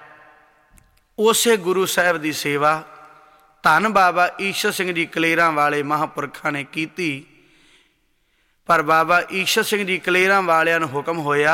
ਉਸੇ ਗੁਰੂ ਸਾਹਿਬ ਦੀ ਸੇਵਾ ਧੰਨ ਬਾਬਾ ਈਸ਼ਰ ਸਿੰਘ ਜੀ ਕਲੇਰਾਂ ਵਾਲੇ ਮਹਾਂਪੁਰਖਾਂ ਨੇ ਕੀਤੀ। ਪਰ ਬਾਬਾ ਈਸ਼ਰ ਸਿੰਘ ਜੀ ਕਲੇਰਾਂ ਵਾਲਿਆਂ ਨੂੰ ਹੁਕਮ ਹੋਇਆ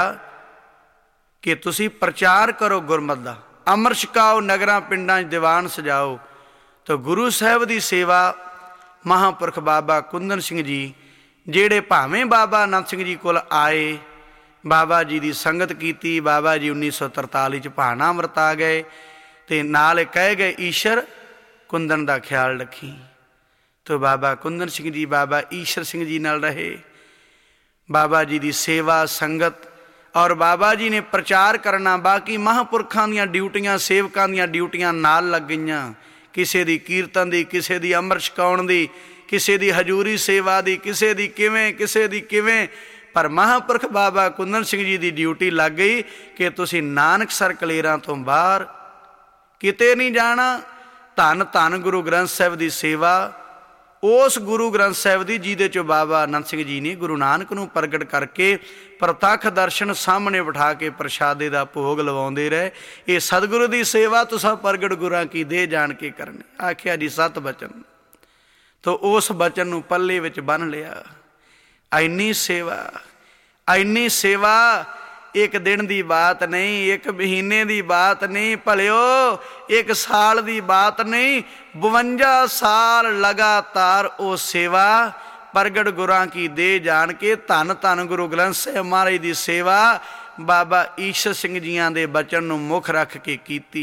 ਕਿ ਤੁਸੀਂ ਪ੍ਰਚਾਰ ਕਰੋ ਗੁਰਮਤਿ ਦਾ, ਅੰਮ੍ਰਿਤ ਛਕਾਓ, ਨਗਰਾਂ ਪਿੰਡਾਂ 'ਚ ਦੀਵਾਨ ਸਜਾਓ। ਤਾਂ ਗੁਰੂ ਸਾਹਿਬ ਦੀ ਸੇਵਾ ਮਹਾਂਪੁਰਖ ਬਾਬਾ ਕੁੰਦਨ ਸਿੰਘ ਜੀ, ਜਿਹੜੇ ਭਾਵੇਂ ਬਾਬਾ ਆਨੰਦ ਸਿੰਘ ਜੀ ਕੋਲ ਆਏ, ਬਾਬਾ ਜੀ ਦੀ ਸੰਗਤ ਕੀਤੀ, ਬਾਬਾ ਜੀ 1943 'ਚ ਭਾਣਾ ਅੰਮ੍ਰਿਤ ਆ ਗਏ, ਅਤੇ ਨਾਲ ਕਹਿ ਗਏ ਈਸ਼ਰ ਕੁੰਦਨ ਦਾ ਖਿਆਲ ਰੱਖੀ। ਤੋ ਬਾਬਾ ਕੁੰਦਨ ਸਿੰਘ ਜੀ ਬਾਬਾ ਈਸ਼ਰ ਸਿੰਘ ਜੀ ਨਾਲ ਰਹੇ। ਬਾਬਾ ਜੀ ਦੀ ਸੇਵਾ ਸੰਗਤ ਔਰ ਬਾਬਾ ਜੀ ਨੇ ਪ੍ਰਚਾਰ ਕਰਨਾ। ਬਾਕੀ ਮਹਾਂਪੁਰਖਾਂ ਦੀਆਂ ਡਿਊਟੀਆਂ, ਸੇਵਕਾਂ ਦੀਆਂ ਡਿਊਟੀਆਂ ਨਾਲ ਲੱਗ ਗਈਆਂ। ਕਿਸੇ ਦੀ ਕੀਰਤਨ ਦੀ, ਕਿਸੇ ਦੀ ਅੰਮ੍ਰਿਤ ਛਕਾਉਣ ਦੀ, ਕਿਸੇ ਦੀ ਹਜ਼ੂਰੀ ਸੇਵਾ ਦੀ, ਕਿਸੇ ਦੀ ਕਿਵੇਂ, ਕਿਸੇ ਦੀ ਕਿਵੇਂ। ਪਰ ਮਹਾਂਪੁਰਖ ਬਾਬਾ ਕੁੰਦਨ ਸਿੰਘ ਜੀ ਦੀ ਡਿਊਟੀ ਲੱਗ ਗਈ ਕਿ ਤੁਸੀਂ ਨਾਨਕਸਰ ਕਲੇਰਾਂ ਤੋਂ ਬਾਹਰ ਕਿਤੇ ਨਹੀਂ ਜਾਣਾ। ਧੰਨ ਧੰਨ ਗੁਰੂ ਗ੍ਰੰਥ ਸਾਹਿਬ ਦੀ ਸੇਵਾ, ਉਸ ਗੁਰੂ ਗ੍ਰੰਥ ਸਾਹਿਬ ਦੀ ਜਿਹਦੇ 'ਚੋਂ ਬਾਬਾ ਆਨੰਦ ਸਿੰਘ ਜੀ ਨੇ ਗੁਰੂ ਨਾਨਕ ਨੂੰ ਪ੍ਰਗਟ ਕਰਕੇ ਪ੍ਰਤੱਖ ਦਰਸ਼ਨ ਸਾਹਮਣੇ ਬਿਠਾ ਕੇ ਪ੍ਰਸ਼ਾਦੇ ਦਾ ਭੋਗ ਲਵਾਉਂਦੇ ਰਹੇ। ਇਹ ਸਤਿਗੁਰੂ ਦੀ ਸੇਵਾ ਤੁਸਾਂ ਪ੍ਰਗਟ ਗੁਰਾਂ ਕੀ ਦੇਹ ਜਾਣ ਕੇ ਕਰਨੀ। ਆਖਿਆ ਜੀ ਸਤ ਬਚਨ। ਤੋ ਉਸ ਬਚਨ ਨੂੰ ਪੱਲੇ ਵਿੱਚ ਬੰਨ੍ਹ ਲਿਆ। ਇੰਨੀ ਸੇਵਾ, ਇੰਨੀ ਸੇਵਾ ਇੱਕ ਦਿਨ ਦੀ ਬਾਤ ਨਹੀਂ, ਇੱਕ ਮਹੀਨੇ ਦੀ ਬਾਤ ਨਹੀਂ ਭਲਿਓ, ਇੱਕ ਸਾਲ ਦੀ ਬਾਤ ਨਹੀਂ, 52 ਸਾਲ ਲਗਾਤਾਰ ਉਹ ਸੇਵਾ ਪ੍ਰਗਟ ਗੁਰਾਂ ਕੀ ਦੇਹ ਜਾਣ ਕੇ ਧੰਨ ਧੰਨ ਗੁਰੂ ਗ੍ਰੰਥ ਸਾਹਿਬ ਮਹਾਰਾਜ ਦੀ ਸੇਵਾ ਬਾਬਾ ਈਸ਼ਰ ਸਿੰਘ ਜੀਆਂ ਦੇ ਬਚਨ ਨੂੰ ਮੁੱਖ ਰੱਖ ਕੇ ਕੀਤੀ।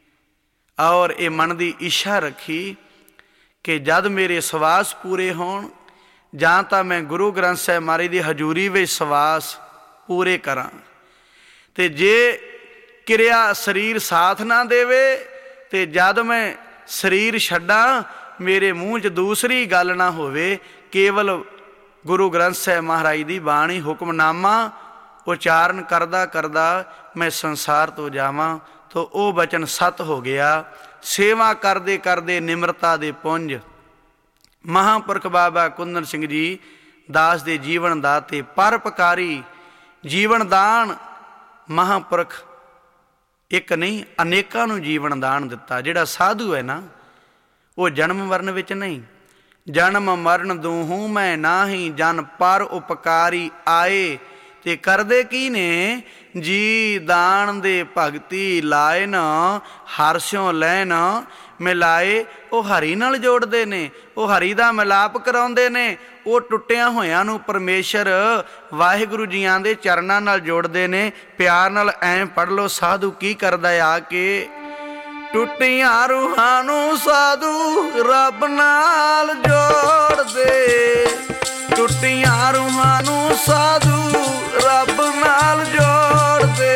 ਔਰ ਇਹ ਮਨ ਦੀ ਇੱਛਾ ਰੱਖੀ ਕਿ ਜਦ ਮੇਰੇ ਸਵਾਸ ਪੂਰੇ ਹੋਣ, ਜਾਂ ਤਾਂ ਮੈਂ ਗੁਰੂ ਗ੍ਰੰਥ ਸਾਹਿਬ ਮਹਾਰਾਜ ਦੀ ਹਜ਼ੂਰੀ ਵਿੱਚ ਸਵਾਸ ਪੂਰੇ ਕਰਾਂ, ਅਤੇ ਜੇ ਕਿਰਿਆ ਸਰੀਰ ਸਾਥ ਨਾ ਦੇਵੇ ਅਤੇ ਜਦ ਮੈਂ ਸਰੀਰ ਛੱਡਾਂ ਮੇਰੇ ਮੂੰਹ 'ਚ ਦੂਸਰੀ ਗੱਲ ਨਾ ਹੋਵੇ, ਕੇਵਲ ਗੁਰੂ ਗ੍ਰੰਥ ਸਾਹਿਬ ਮਹਾਰਾਜ ਦੀ ਬਾਣੀ ਹੁਕਮਨਾਮਾ ਉਚਾਰਨ ਕਰਦਾ ਕਰਦਾ ਮੈਂ ਸੰਸਾਰ ਤੋਂ ਜਾਵਾਂ, ਤਾਂ ਉਹ ਬਚਨ ਸਤ ਹੋ ਗਿਆ। ਸੇਵਾ ਕਰਦੇ ਕਰਦੇ ਨਿਮਰਤਾ ਦੇ ਪੁੰਜ ਮਹਾਂਪੁਰਖ ਬਾਬਾ ਕੁੰਦਨ ਸਿੰਘ ਜੀ ਦਾਸ ਦੇ ਜੀਵਨ ਦਾ ਤੇ ਪਰਉਪਕਾਰੀ ਜੀਵਨ ਦਾਨ ਮਹਾਂਪੁਰਖ ਇੱਕ ਨਹੀਂ ਅਨੇਕਾਂ ਨੂੰ ਜੀਵਨ ਦਾਨ ਦਿੱਤਾ। ਜਿਹੜਾ ਸਾਧੂ ਹੈ ਨਾ, ਉਹ ਜਨਮ ਮਰਨ ਵਿੱਚ ਨਹੀਂ, ਜਨਮ ਮਰਨ ਦੂਹੂ ਮੈਂ ਨਾਹੀ, ਜਨ ਪਰ ਉਪਕਾਰੀ ਆਏ। ਤੇ ਕਰਦੇ ਕੀ ਨੇ? ਜੀ ਦਾਨ ਦੇ ਭਗਤੀ ਲਾਏ ਨਾ, ਹਰਸਿਓ ਲੈਣ ਮਿਲਾਏ। ਉਹ ਹਰੀ ਨਾਲ ਜੋੜਦੇ ਨੇ, ਉਹ ਹਰੀ ਦਾ ਮਿਲਾਪ ਕਰਾਉਂਦੇ ਨੇ। ਉਹ ਟੁੱਟਿਆਂ ਹੋਇਆਂ ਨੂੰ ਪਰਮੇਸ਼ਰ ਵਾਹਿਗੁਰੂ ਜੀਆਂ ਦੇ ਚਰਨਾਂ ਨਾਲ ਜੋੜਦੇ ਨੇ। ਪਿਆਰ ਨਾਲ ਐਂ ਪੜ੍ਹ ਲਓ ਸਾਧੂ ਕੀ ਕਰਦਾ ਆ ਕੇ, ਟੁੱਟੀਆਂ ਰੂਹਾਂ ਨੂੰ ਸਾਧੂ ਰੱਬ ਨਾਲ ਜੋੜਦੇ, ਟੁੱਟੀਆਂ ਰੂਹਾਂ ਨੂੰ ਸਾਧੂ ਰੱਬ ਨਾਲ ਜੋੜਦੇ,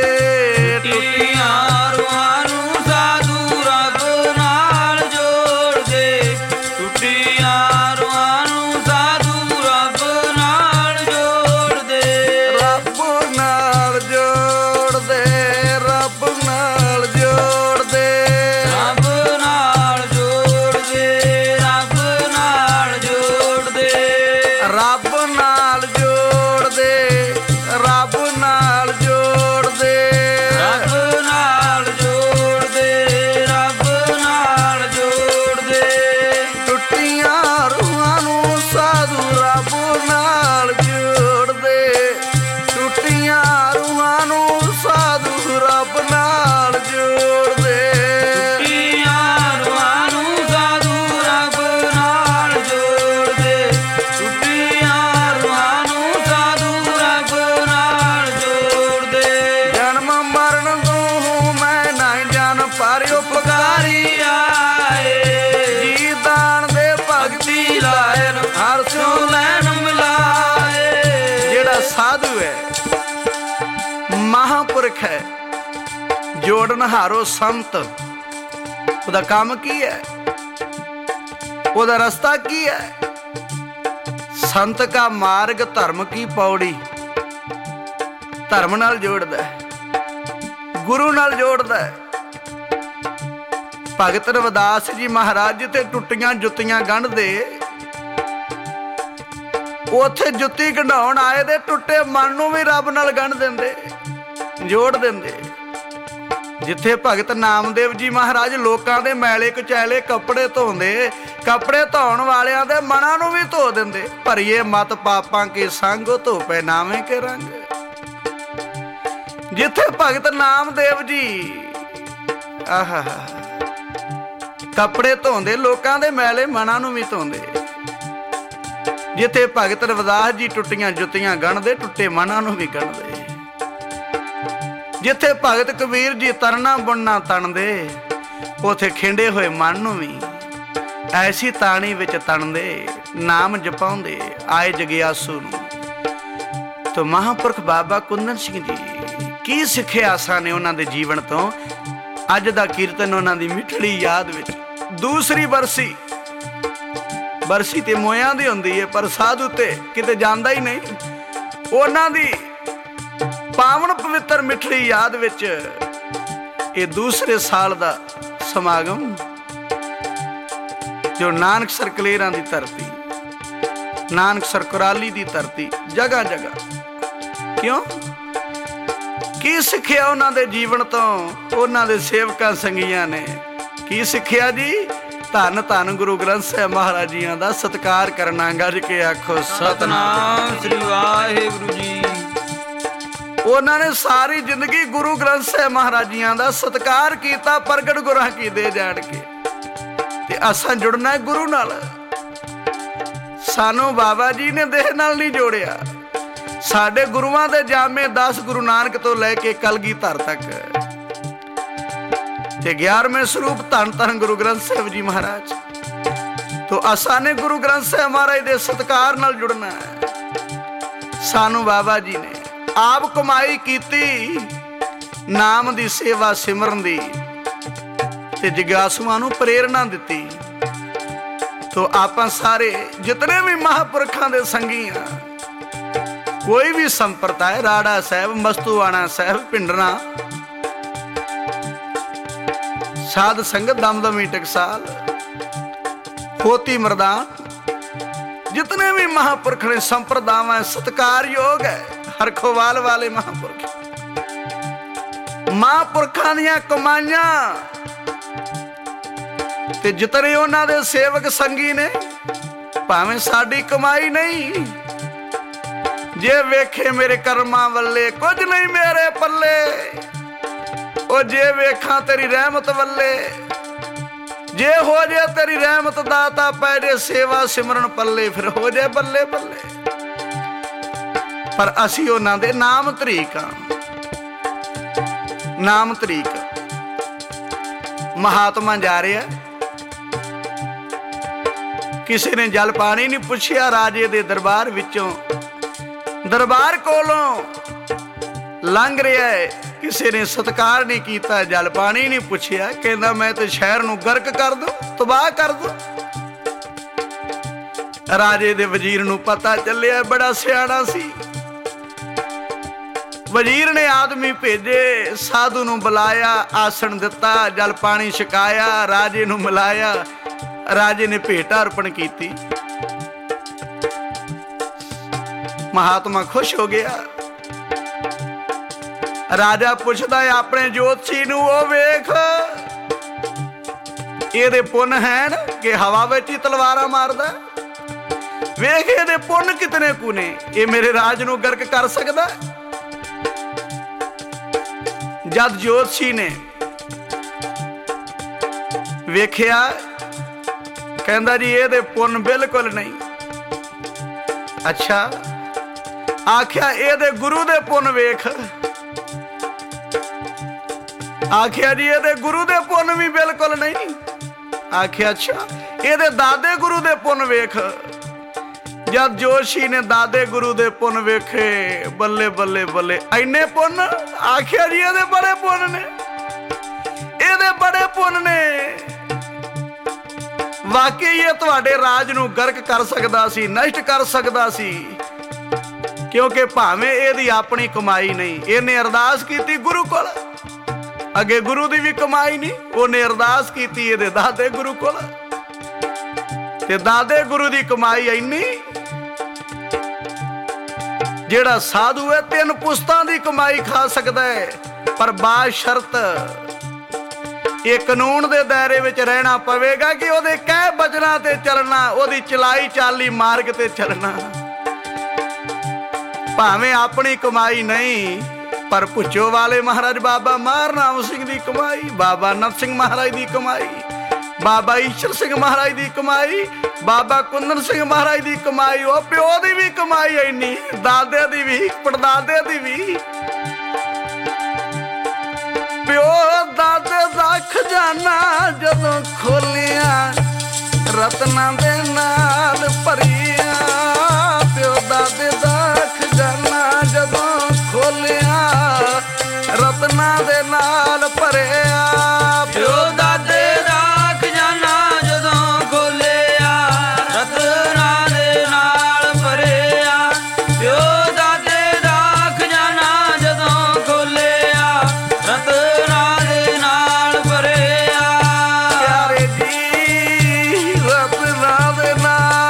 ਟੁੱਟੀਆਂ ਰੂਹਾਂ ਨੂੰ ਸਾਧੂ ਰੱਬ ਨਾਲ ਜੋੜਦੇ, ਟੁੱਟੀਆਂ ਰੂਹਾਂ ਨੂੰ ਸਾਧੂ ਰੱਬ ਨਾਲ ਜੋੜਦੇ, ਰੱਬ ਨਾਲ ਜੋੜਦੇ, ਰੱਬ ਨਾਲ ਜੋੜਦੇ, ਰੱਬ ਨਾਲ ਜੋੜਦੇ, ਰੱਬ ਨਾਲ ਜੋੜਦੇ, ਰੱਬ ਨਾਲ ਜੋੜਦੇ, ਰੱਬ ਨਾਲ ਜੋੜਦੇ, ਰੱਬ ਨਾਲ ਜੋੜਦੇ, ਰੱਬ ਨਾਲ ਜੋੜਦੇ, ਟੁੱਟੀਆਂ ਰੂਹਾਂ ਨੂੰ ਸਾਧੂ ਰੱਬ ਨਾਲ ਜੋੜਦੇ, ਟੁੱਟੀਆਂ ਰੂਹਾਂ ਨੂੰ ਸਾਧੂ ਰੱਬ ਨਾਲ ਜੋੜਦੇ, ਟੁੱਟੀਆਂ ਰੂਹਾਂ ਨੂੰ ਸਾਧੂ ਰੱਬ ਨਾਲ ਜੋੜਦੇ, ਟੁੱਟੀਆਂ ਰੂਹਾਂ ਨੂੰ ਸਾਧੂ ਰੱਬ ਨਾਲ ਜੋੜਦੇ, ਜਨਮ ਮਰਨ ਤੋਂ ਮੈਂ ਨਹੀਂ ਜਨ ਪਰ ਉਪਕਾਰੀ ਆਏ, ਜੀ ਦਾਨ ਦੇ ਭਗਤੀ ਲਾਇਨ ਹਰਸਿਓ ਲੈਣ ਮਿਲਾਏ। ਜਿਹੜਾ ਸਾਧੂ ਹੈ, ਮਹਾਂਪੁਰਖ ਹੈ, ਜੋੜਨਹਾਰੋ ਸੰਤ, ਉਹਦਾ ਕੰਮ ਕੀ ਹੈ? ਉਹਦਾ ਰਸਤਾ ਕੀ ਹੈ? ਸੰਤ ਕਾ ਮਾਰਗ ਧਰਮ ਕੀ ਪੌੜੀ, ਧਰਮ ਨਾਲ ਜੋੜਦਾ ਹੈ, ਗੁਰੂ ਨਾਲ ਜੋੜਦਾ ਹੈ। ਭਗਤ ਰਵਿਦਾਸ ਜੀ ਮਹਾਰਾਜ ਜਿੱਥੇ ਟੁੱਟੀਆਂ ਜੁੱਤੀਆਂ ਗੰਢਦੇ, ਉੱਥੇ ਜੁੱਤੀ ਗੰਢਾਉਣ ਆਏ ਦੇ ਟੁੱਟੇ ਮਨ ਨੂੰ ਵੀ ਰੱਬ ਨਾਲ ਗੰਢ ਦਿੰਦੇ, ਜੋੜ ਦਿੰਦੇ। ਜਿੱਥੇ ਭਗਤ ਨਾਮਦੇਵ ਜੀ ਮਹਾਰਾਜ ਲੋਕਾਂ ਦੇ ਮੈਲੇ ਕੁਚੈਲੇ ਕੱਪੜੇ ਧੋਂਦੇ, ਕੱਪੜੇ ਧੋਣ ਵਾਲਿਆਂ ਦੇ ਮਨਾਂ ਨੂੰ ਵੀ ਧੋ ਦਿੰਦੇ। ਭਰੀਏ ਮਤ ਪਾਪਾਂ ਕੇ ਸੰਗ ਧੋਪੇ ਨਾਵੇਂ ਕੇ ਰੰਗ। ਜਿੱਥੇ ਭਗਤ ਨਾਮਦੇਵ ਜੀ ਆਹਾ ਕੱਪੜੇ ਧੋਂਦੇ, ਲੋਕਾਂ ਦੇ ਮੈਲੇ ਮਨਾਂ ਨੂੰ ਵੀ ਧੋਂਦੇ। ਜਿੱਥੇ ਭਗਤ ਰਵਿਦਾਸ ਜੀ ਟੁੱਟੀਆਂ ਜੁੱਤੀਆਂ ਗੰਢਦੇ, ਟੁੱਟੇ ਮਨਾਂ ਨੂੰ ਵੀ ਗੰਢਦੇ। ਜਿੱਥੇ ਭਗਤ ਕਬੀਰ ਜੀ ਤਰਨਾ ਬੁਣਨਾ ਤਣਦੇ, ਉਥੇ ਖਿੰਡੇ ਹੋਏ ਮਨ ਨੂੰ ਵੀ ਐਸੀ ਤਾਣੀ ਵਿੱਚ ਤਣਦੇ, ਨਾਮ ਜਪਾਉਂਦੇ ਆਏ ਜਗਿਆਸੂ ਨੂੰ। ਤੋ ਮਹਾਂਪੁਰਖ ਬਾਬਾ ਕੁੰਦਨ ਸਿੰਘ ਜੀ ਕੀ ਸਿੱਖਿਆ ਆਸਾਂ ਨੇ ਉਹਨਾਂ ਦੇ ਜੀਵਨ ਤੋਂ। ਅੱਜ ਦਾ ਕੀਰਤਨ ਉਹਨਾਂ ਦੀ ਮਿੱਠੜੀ ਯਾਦ ਵਿੱਚ। ਦੂਸਰੀ ਬਰਸੀ, ਬਰਸੀ ਤੇ ਮੋਇਆਂ ਦੀ ਹੁੰਦੀ ਹੈ, ਪਰ ਸਾਧੂ ਤੇ ਕਿਤੇ ਜਾਂਦਾ ਹੀ ਨਹੀਂ। ਉਹਨਾਂ ਦੀ ਪਾਵਨ ਪਵਿੱਤਰ ਮਿੱਠੜੀ ਯਾਦ ਵਿੱਚ ਇਹ ਦੂਸਰੇ ਸਾਲ ਦਾ ਸਮਾਗਮ, ਜੋ ਨਾਨਕਸਰ ਕਲੇਰਾਂ ਦੀ ਧਰਤੀ, ਨਾਨਕਸਰ ਕੁਰਾਲੀ ਦੀ ਧਰਤੀ, ਜਗ੍ਹਾ ਜਗ੍ਹਾ। ਕਿਉਂ? ਕੀ ਸਿੱਖਿਆ ਉਹਨਾਂ ਦੇ ਜੀਵਨ ਤੋਂ? ਉਹਨਾਂ ਦੇ ਸੇਵਕਾਂ ਸੰਗੀਆਂ ਨੇ ਕੀ ਸਿੱਖਿਆ ਜੀ? ਧੰਨ ਧੰਨ ਗੁਰੂ ਗ੍ਰੰਥ ਸਾਹਿਬ ਮਹਾਰਾਜ ਜੀਆਂ ਦਾ ਸਤਿਕਾਰ ਕਰਨਾ। ਗੱਜ ਕੇ ਆਖੋ ਸਤਿਨਾਮ ਸ੍ਰੀ ਵਾਹਿਗੁਰੂ ਜੀ। ਉਹਨਾਂ ਨੇ ਸਾਰੀ ਜ਼ਿੰਦਗੀ ਗੁਰੂ ਗ੍ਰੰਥ ਸਾਹਿਬ ਮਹਾਰਾਜ ਜੀਆਂ ਦਾ ਸਤਿਕਾਰ ਕੀਤਾ, ਪ੍ਰਗਟ ਗੁਰਾਂ ਕੀ ਦੇ ਜਾਣ ਕੇ। ਤੇ ਅਸਾਂ ਜੁੜਨਾ ਗੁਰੂ ਨਾਲ। ਸਾਨੂੰ ਬਾਬਾ ਜੀ ਨੇ ਦੇਹ ਨਾਲ ਨਹੀਂ ਜੋੜਿਆ। ਸਾਡੇ ਗੁਰੂਆਂ ਦੇ ਜਾਮੇ 10 ਗੁਰੂ ਨਾਨਕ ਤੋਂ ਲੈ ਕੇ ਕਲਗੀਧਰ ਤੱਕ, ਤੇ 11ਵੇਂ ਸਰੂਪ ਧੰਨ ਧੰਨ ਗੁਰੂ ਗ੍ਰੰਥ ਸਾਹਿਬ ਜੀ ਮਹਾਰਾਜ। ਤੋ ਅਸਾਂ ਨੇ ਗੁਰੂ ਗ੍ਰੰਥ ਸਾਹਿਬ ਮਹਾਰਾਜ ਦੇ ਸਤਿਕਾਰ ਨਾਲ ਜੁੜਨਾ ਹੈ। ਸਾਨੂੰ ਬਾਬਾ ਜੀ ਨੇ ਆਪ ਕਮਾਈ ਕੀਤੀ ਨਾਮ ਦੀ ਸੇਵਾ ਸਿਮਰਨ ਦੀ, ਤੇ ਜਗਿਆਸੂਆਂ ਨੂੰ ਪ੍ਰੇਰਨਾ ਦਿੱਤੀ। ਤੋ ਆਪਾਂ ਸਾਰੇ ਜਿਤਨੇ ਵੀ ਮਹਾਂਪੁਰਖਾਂ ਦੇ ਸੰਗੀ ਆ, ਕੋਈ ਵੀ ਸੰਪਰਦਾਇ, ਰਾੜਾ ਸਾਹਿਬ, ਮਸਤੂਆਣਾ ਸਾਹਿਬ, ਪਿੰਡਰਾਂ, ਸਾਧ ਸੰਗਤ, ਦਮਦਮੀ ਟਕਸਾਲ, ਹੋਤੀ ਮਰਦਾਨ, जितने भी महापुरख ने संप्रदावां सत्कारयोग है। हरखोवाल वाले महापुरख, महापुरखां दियां कमाइयां ते जितने उन्हां दे सेवक संगी ने, भावें साडी कमाई नहीं, जे वेखे मेरे कर्मां वल्ले कुछ नहीं मेरे पल्ले, ओ जे वेखां तेरी रहमत वल्ले, जे हो जाए तेरी रहमत दाता पै जे सेवा सिमरन पल्ले, फिर हो जाए बल्ले बल्ले। पर असी उन्हां दे नाम तरीक हां, नाम तरीक। महात्मा जा रहा, किसी ने जल पानी नहीं पुछया, राजे दे दरबार विचों, दरबार कोलों लंघ रहा है, किसी ने सत्कार नहीं किया, जल पानी नहीं पुछया, कहना मैं तो शहर नूं गर्क कर दूं, तबाह कर दूं। राजे दे वजीर नूं पता चलिया, बड़ा सियाणा सी। वजीर ने आदमी भेजे, साधु नूं बुलाया, आसन दिता, जल पानी छकाया, राजे नूं मिलाया। राजे ने भेट अर्पण की। महात्मा खुश हो गया। राजा पुछदा है अपने जोतशी नूं, ओ वेख इहदे पुन हैन कि हवा विच ही तलवारां मारदा, वेख इहदे पुन कितने कु ने, ये मेरे राज नूं गर्क कर सकदा। जद जोतशी ने वेखिया, कहंदा जी इहदे पुन बिल्कुल नहीं। अच्छा, आख्या इहदे गुरु दे पुन वेख, आख्या जी ये गुरु दे पुन भी बिल्कुल नहीं। आख्या अच्छा, ये दादे गुरु दे पुन वेख। जब जोशी ने दादे गुरु दे पुन वेखे, बल्ले बल्ले बल्ले, इन्ने पुन। आख्या जी ये बड़े पुन ने, ये बड़े पुन ने, वाकई ये तुहाडे राज नूं गर्क कर सकदा सी, नष्ट कर सकदा सी, क्योंकि भावें इहदी अपनी कमाई नहीं। इहने अरदास कीती गुरु कोल, अगे गुरु दी भी कमाई नहीं, उन्हें अरदास की ये दादे गुरु को, दादे गुरु दी कमाई इन्नी, जेड़ा साधु है 3 पुस्तां दी कमाई खा सकता है, पर बाद शर्त ये कानून दे दायरे विच रहना पवेगा कि ओदे कह बचना ते चलना, ओदी चलाई चाली मार्ग ते चलना। भावें अपनी कमाई नहीं, पर भुच्चो वाले महाराज बाबा मार नाम सिंह दी कमाई, बाबा नंद सिंह महाराज दी कमाई, बाबा ईश्वर सिंह महाराज दी कमाई, बाबा कुंदन सिंह महाराज दी कमाई, ओ प्यो दी भी कमाई इन्नी, दादे दी भी, पड़दादे दी भी। प्यो दादे दा खजाना जदों खोलिया, रत्ना दे नाल भरिया, प्यो दादे दा खजाना जदों खोलिया, रत्ना दे नाल भरिया, प्यो दादे दा खजाना जदों खोलिया, रत्ना दे नाल भरिया, प्यो दादे दा खजाना जदों खोलिया, रत्ना दे नाल भरिया। प्यारे जी रत्ना दे नाल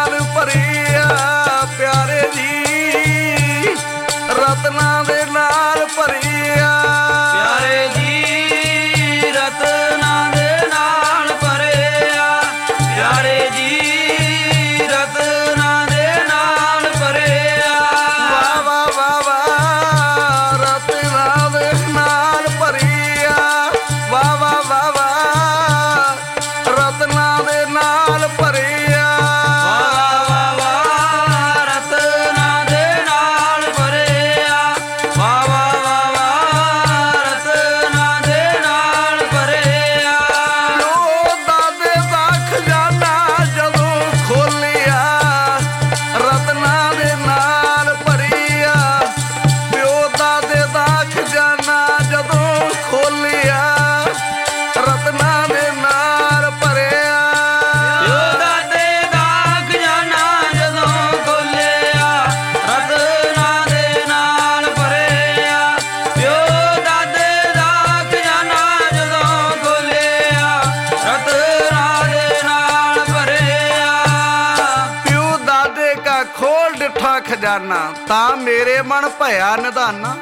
खजाना, तां मेरे मन भया निधाना।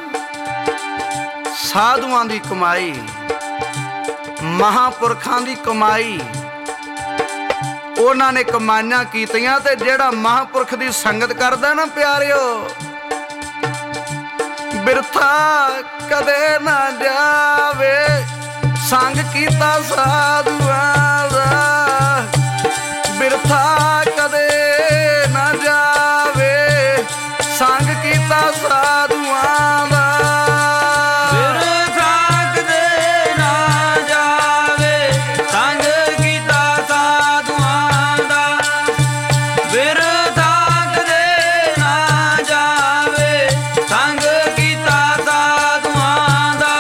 साधुआं दी कमाई, महापुरखां दी कमाई, उन्हां ने कमाइयां कीतियां ते जेड़ा महापुरख दी संगत करदा ना प्यारिओ, बिरथा कदे ना जावे। संग कीता साधुआं दा बिरथा कदे ना जावे। संग कीता साधुआं दा बिरथा कदे ना जावे। संग कीता साधुआं दा बिरथा कदे ना जावे। संग कीता साधुआं दा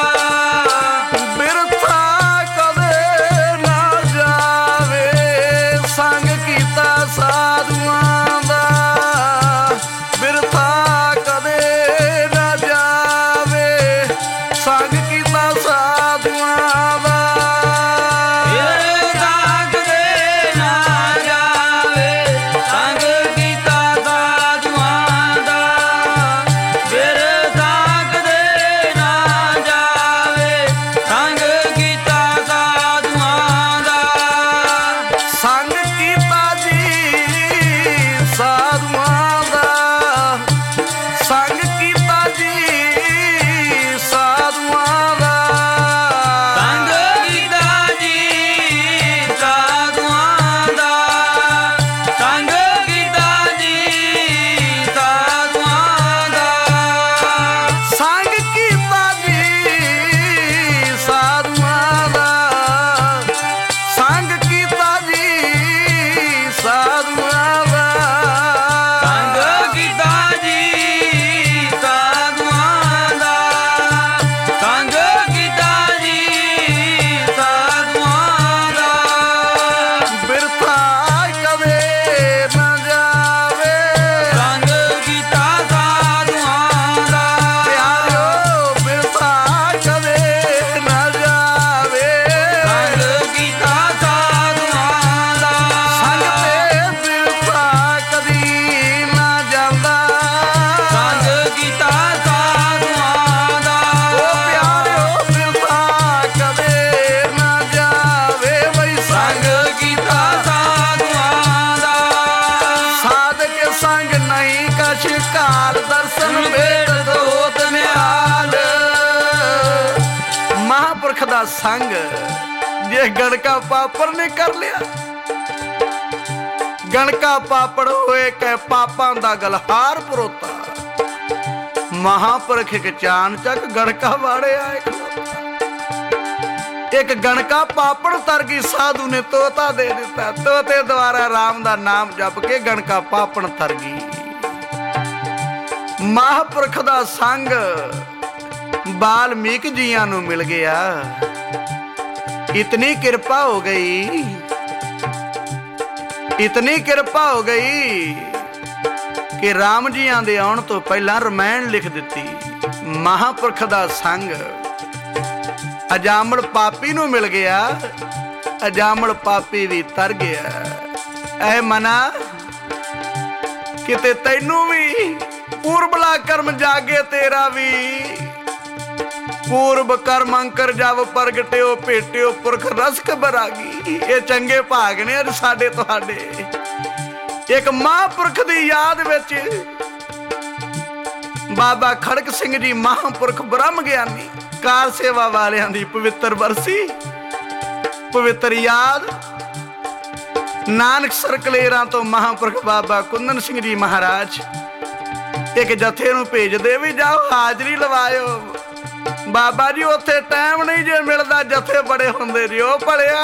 बिरथा कदे ना जावे। संग कीता साधुआं दा बिरथा कदे ना जावे। संग कीता साधुआं दा बिरथा कदे ना जावे। संग कीता साधुआं दा बिरथा कदे ना जावे। संग कीता साधुआं दा संग कीता जी साधुआं दा। संग कीता जी साधुआं दा संग कीता जी ਸਾਧੂਆਂ ਦਾ। ਸੰਗ ਕੀਤਾ ਜੀ ਸਾਧੂਆਂ ਦਾ। ਸੰਗ ਕੀਤਾ ਜੀ ਸਾਧੂਆਂ ਦਾ। ਸੰਗ ਕੀਤਾ ਜੀ ਸਾਧੂਆਂ ਦਾ ਸੰਗ ਕੀਤਾ ਜੀ ਸਾਧੂਆਂ ਦਾ। ਸੰਗ ਕੀਤਾ ਜੀ ਸਾਧੂਆਂ ਦਾ। ਬਿਰਥਾ ਕਦੇ ਨਾ ਜਾਵੇ। ਸੰਗ ਕੀਤਾ ਸਾਧੂਆਂ ਦਾ। ਪਿਆਰਿਓ ਬਿਰਥਾ ਕਦੇ ਨਾ ਜਾਵੇ। ਸੰਗ ਕੀਤਾ ਸਾਧੂਆਂ ਦਾ। ਸੰਗ ਤੇ ਬਿਰਥਾ ਕਦੀ ਨਾ ਜਾਂਦਾ। ਸੰਗ ਕੀਤਾ ਸਾਧੂਆਂ ਦਾ। ਓ ਪਿਆਰਿਓ ਬਿਰਥਾ ਕਦੇ ਨਾ ਜਾਵੇ। ਬਈ ਸੰਗ ਕੀਤਾ ਸਾਧੂਆਂ ਦਾ। ਸਾਧਕ ਸੰਗ ਨਹੀਂ ਕਛ ਕਾਲ ਦਰਸ਼ਨ ਭੇਟ ਦੋਤ ਨਿਹਾਲ। ਮਹਾਂਪੁਰਖ ਦਾ ਸੰਗ ਜੇ ਗਣਕਾ ਪਾਪੜ ਨੇ ਕਰ ਲਿਆ, ਗਣਕਾ ਪਾਪੜ ਹੋਏ ਕੈ ਪਾਪਾਂ ਦਾ ਗਲਹਾਰ ਪਰੋਤਾ। ਮਹਾਂਪੁਰਖ ਇੱਕ ਚਾਨ ਚੱਕ ਗਣਕਾ ਵਾੜੇ ਆਏ ਖਲੋਤਾ। ਇੱਕ ਗਣਕਾ ਪਾਪੜ ਤਰਗੀ ਸਾਧੂ ਨੇ ਤੋਤਾ ਦੇ ਦਿੱਤਾ। ਤੋਤੇ ਦੁਆਰਾ ਰਾਮ ਦਾ ਨਾਮ ਜਪ ਕੇ ਗਣਕਾ ਪਾਪਣ ਤਰਗੀ। ਮਹਾਂਪੁਰਖ ਦਾ ਸੰਗ ਬਾਲਮੀਕ ਜੀਆਂ ਨੂੰ ਮਿਲ ਗਿਆ। ਇਤਨੀ ਕਿਰਪਾ ਹੋ ਗਈ, ਇਤਨੀ ਕਿਰਪਾ ਹੋ ਗਈ ਕਿ ਰਾਮ ਜੀਆਂ ਦੇ ਆਉਣ ਤੋਂ ਪਹਿਲਾਂ ਰਮਾਇਣ ਲਿਖ ਦਿੱਤੀ। ਮਹਾਂਪੁਰਖ ਦਾ ਸੰਗ ਅਜਾਮਲ ਪਾਪੀ ਨੂੰ ਮਿਲ ਗਿਆ। ਅਜਾਮਲ ਪਾਪੀ ਵੀ ਤਰ ਗਿਆ। ਐ ਮਨਾ ਕਿਤੇ ਤੈਨੂੰ ਵੀ ਪੂਰਬਲਾ ਕਰਮ ਜਾਗੇ ਤੇਰਾ ਵੀ। ਪੂਰਬ ਕਰਮ ਅੰਕਰ ਜਬ ਪ੍ਰਗਟਿਓ ਭੇਟਿਓ ਪੁਰਖ ਰਸਕ ਬਰਾਗੀ। ਇਹ ਚੰਗੇ ਭਾਗ ਨੇ ਅੱਜ ਸਾਡੇ ਤੁਹਾਡੇ। ਇੱਕ ਮਹਾਂਪੁਰਖ ਦੀ ਯਾਦ ਵਿੱਚ ਬਾਬਾ ਖੜਕ ਸਿੰਘ ਜੀ ਮਹਾਂਪੁਰਖ ਬ੍ਰਹਮ ਗਿਆਨੀ ਕਾਰ ਸੇਵਾ ਵਾਲਿਆਂ ਦੀ ਪਵਿੱਤਰ ਬਰਸੀ, ਪਵਿੱਤਰ ਯਾਦ। ਨਾਨਕਸਰ ਕਲੇਰਾਂ ਤੋਂ ਮਹਾਂਪੁਰਖ ਬਾਬਾ ਕੁੰਦਨ ਸਿੰਘ ਜੀ ਮਹਾਰਾਜ ਇੱਕ ਜਥੇ ਨੂੰ ਭੇਜਦੇ ਵੀ ਜਾਓ, ਹਾਜ਼ਰੀ ਲਵਾਇਓ। ਬਾਬਾ ਜੀ ਉੱਥੇ ਟਾਈਮ ਨਹੀਂ ਜੇ ਮਿਲਦਾ, ਜਥੇ ਬੜੇ ਹੁੰਦੇ ਜੀ। ਉਹ ਭਲਿਆ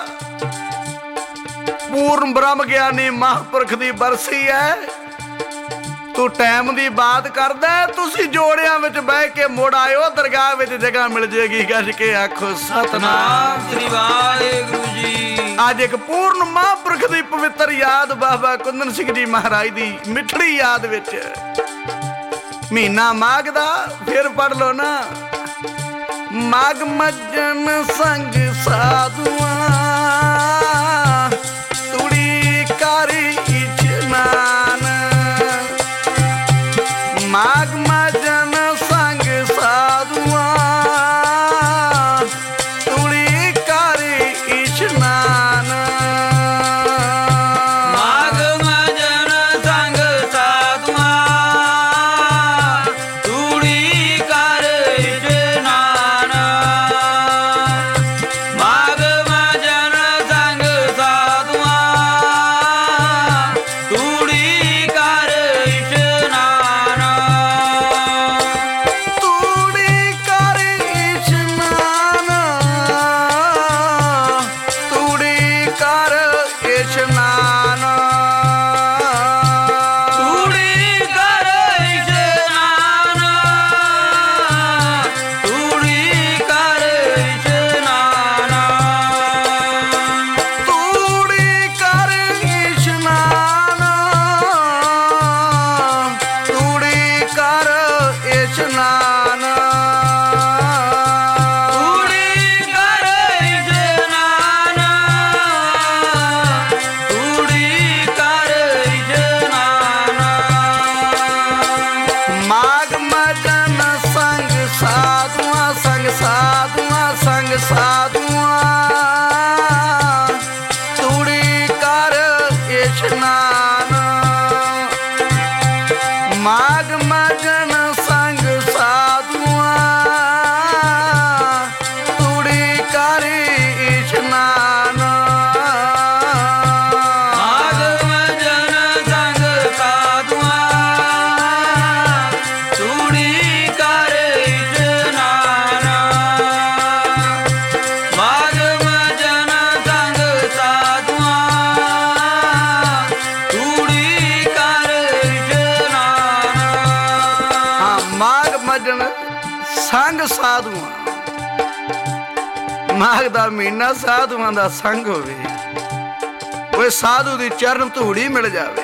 ਪੂਰਨ ਬ੍ਰਹਮ ਗਿਆਨੀ ਮਹਾਂਪੁਰਖ ਦੀ ਬਰਸੀ ਹੈ, ਤੂੰ ਟਾਈਮ ਦੀ ਬਾਤ ਕਰਦਾ। ਤੁਸੀਂ ਜੋੜਿਆਂ ਵਿੱਚ ਬਹਿ ਕੇ ਮੁੜ ਆਇਓ, ਦਰਗਾਹ ਵਿੱਚ ਜਗ੍ਹਾ ਮਿਲ ਜੇਗੀ। ਗੱਜ ਕੇ ਆਖੋ ਸਤਨਾਮ ਸ੍ਰੀ ਵਾਹਿਗੁਰੂ ਜੀ। ਅੱਜ ਇੱਕ ਪੂਰਨ ਮਹਾਂਪੁਰਖ ਦੀ ਪਵਿੱਤਰ ਯਾਦ ਬਾਬਾ ਕੁੰਦਨ ਸਿੰਘ ਜੀ ਮਹਾਰਾਜ ਦੀ ਮਿੱਠੜੀ ਯਾਦ ਵਿੱਚ। ਮਹੀਨਾ ਮਾਘ ਦਾ ਫਿਰ ਪੜ ਲੋ ਨਾ। ਮਾਘ ਮੱਜਨ ਸੰਗ ਸਾਧੂਆਂ ਤੂੜੀ ਕਰੀ ਇਸ਼ਨਾਨ। ਸੰਗ ਸਾਧੂਆਂ। ਮਾਘ ਦਾ ਮਹੀਨਾ ਸਾਧੂਆਂ ਦਾ ਸੰਗ ਹੋਵੇ, ਓਏ ਸਾਧੂ ਦੀ ਚਰਨ ਧੂੜੀ ਮਿਲ ਜਾਵੇ।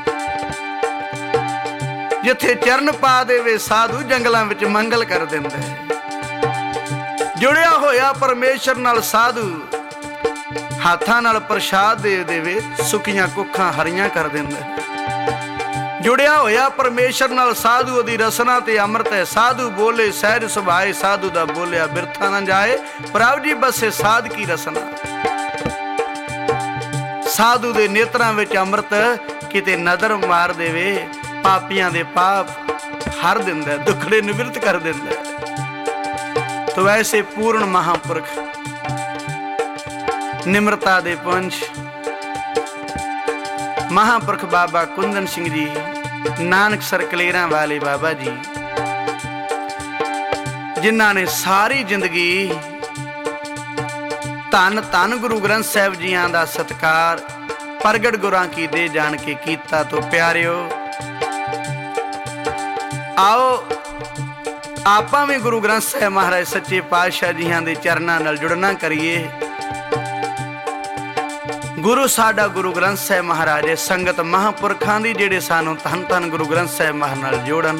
ਜਿੱਥੇ ਚਰਨ ਪਾ ਦੇਵੇ ਸਾਧੂ ਜੰਗਲਾਂ ਵਿੱਚ ਮੰਗਲ ਕਰ ਦਿੰਦਾ ਹੈ। ਜੁੜਿਆ ਹੋਇਆ ਪਰਮੇਸ਼ਰ ਨਾਲ ਸਾਧੂ ਹੱਥਾਂ ਨਾਲ ਪ੍ਰਸ਼ਾਦ ਦੇ ਦੇਵੇ, ਸੁੱਕੀਆਂ ਕੁੱਖਾਂ ਹਰੀਆਂ ਕਰ ਦਿੰਦਾ ਹੈ। ਜੁੜਿਆ ਹੋਇਆ ਪਰਮੇਸ਼ਰ ਨਾਲ ਸਾਧੂ ਉਹਦੀ ਰਸਨਾ ਤੇ ਅੰਮ੍ਰਿਤ ਹੈ। ਸਾਧੂ ਬੋਲੇ ਸਹਿਜ ਸੁਭਾਏ, ਸਾਧੂ ਦਾ ਬੋਲਿਆ ਬਿਰਥਾ ਨਾ ਜਾਏ। ਪ੍ਰਭ ਜੀ ਬਸੇ ਸਾਧ ਕੀ ਰਸਨਾ। ਸਾਧੂ ਦੇ ਨੇਤਰਾਂ ਵਿੱਚ ਅੰਮ੍ਰਿਤ ਕਿਤੇ ਨਜ਼ਰ ਮਾਰ ਦੇਵੇ, ਪਾਪੀਆਂ ਦੇ ਪਾਪ ਹਰ ਦਿੰਦਾ, ਦੁੱਖੜੇ ਨਿਵਰਤ ਕਰ ਦਿੰਦਾ। ਤੋ ਐਸੇ ਪੂਰਨ ਮਹਾਂਪੁਰਖ ਨਿਮਰਤਾ ਦੇ ਪੁੰਜ ਮਹਾਂਪੁਰਖ ਬਾਬਾ ਕੁੰਦਨ ਸਿੰਘ ਜੀ, ਨਾਨਕਸਰ ਕਲੇਰਾਂ ਵਾਲੇ ਬਾਬਾ ਜੀ, ਜਿਨ੍ਹਾਂ ਨੇ ਸਾਰੀ ਜ਼ਿੰਦਗੀ ਧੰਨ ਧੰਨ ਗੁਰੂ ਗ੍ਰੰਥ ਸਾਹਿਬ ਜੀਆਂ ਦਾ ਸਤਿਕਾਰ ਪ੍ਰਗਟ ਗੁਰਾਂ ਕੀ ਦੇ ਜਾਣ ਕੇ ਕੀਤਾ। ਤੋਂ ਪਿਆਰਿਓ, ਆਓ ਆਪਾਂ ਵੀ ਗੁਰੂ ਗ੍ਰੰਥ ਸਾਹਿਬ ਮਹਾਰਾਜ ਸੱਚੇ ਪਾਤਸ਼ਾਹ ਜੀਆਂ ਦੇ ਚਰਨਾਂ ਨਾਲ ਜੁੜਨਾ ਕਰੀਏ। ਗੁਰੂ ਸਾਡਾ ਗੁਰੂ ਗ੍ਰੰਥ ਸਾਹਿਬ ਮਹਾਰਾਜ ਸੰਗਤ ਮਹਾਂਪੁਰਖਾਂ ਦੀ, ਜਿਹੜੇ ਸਾਨੂੰ ਧੰਨ ਧੰਨ ਗੁਰੂ ਗ੍ਰੰਥ ਸਾਹਿਬ ਮਹਾਰਾਜ ਨਾਲ ਜੋੜਨ।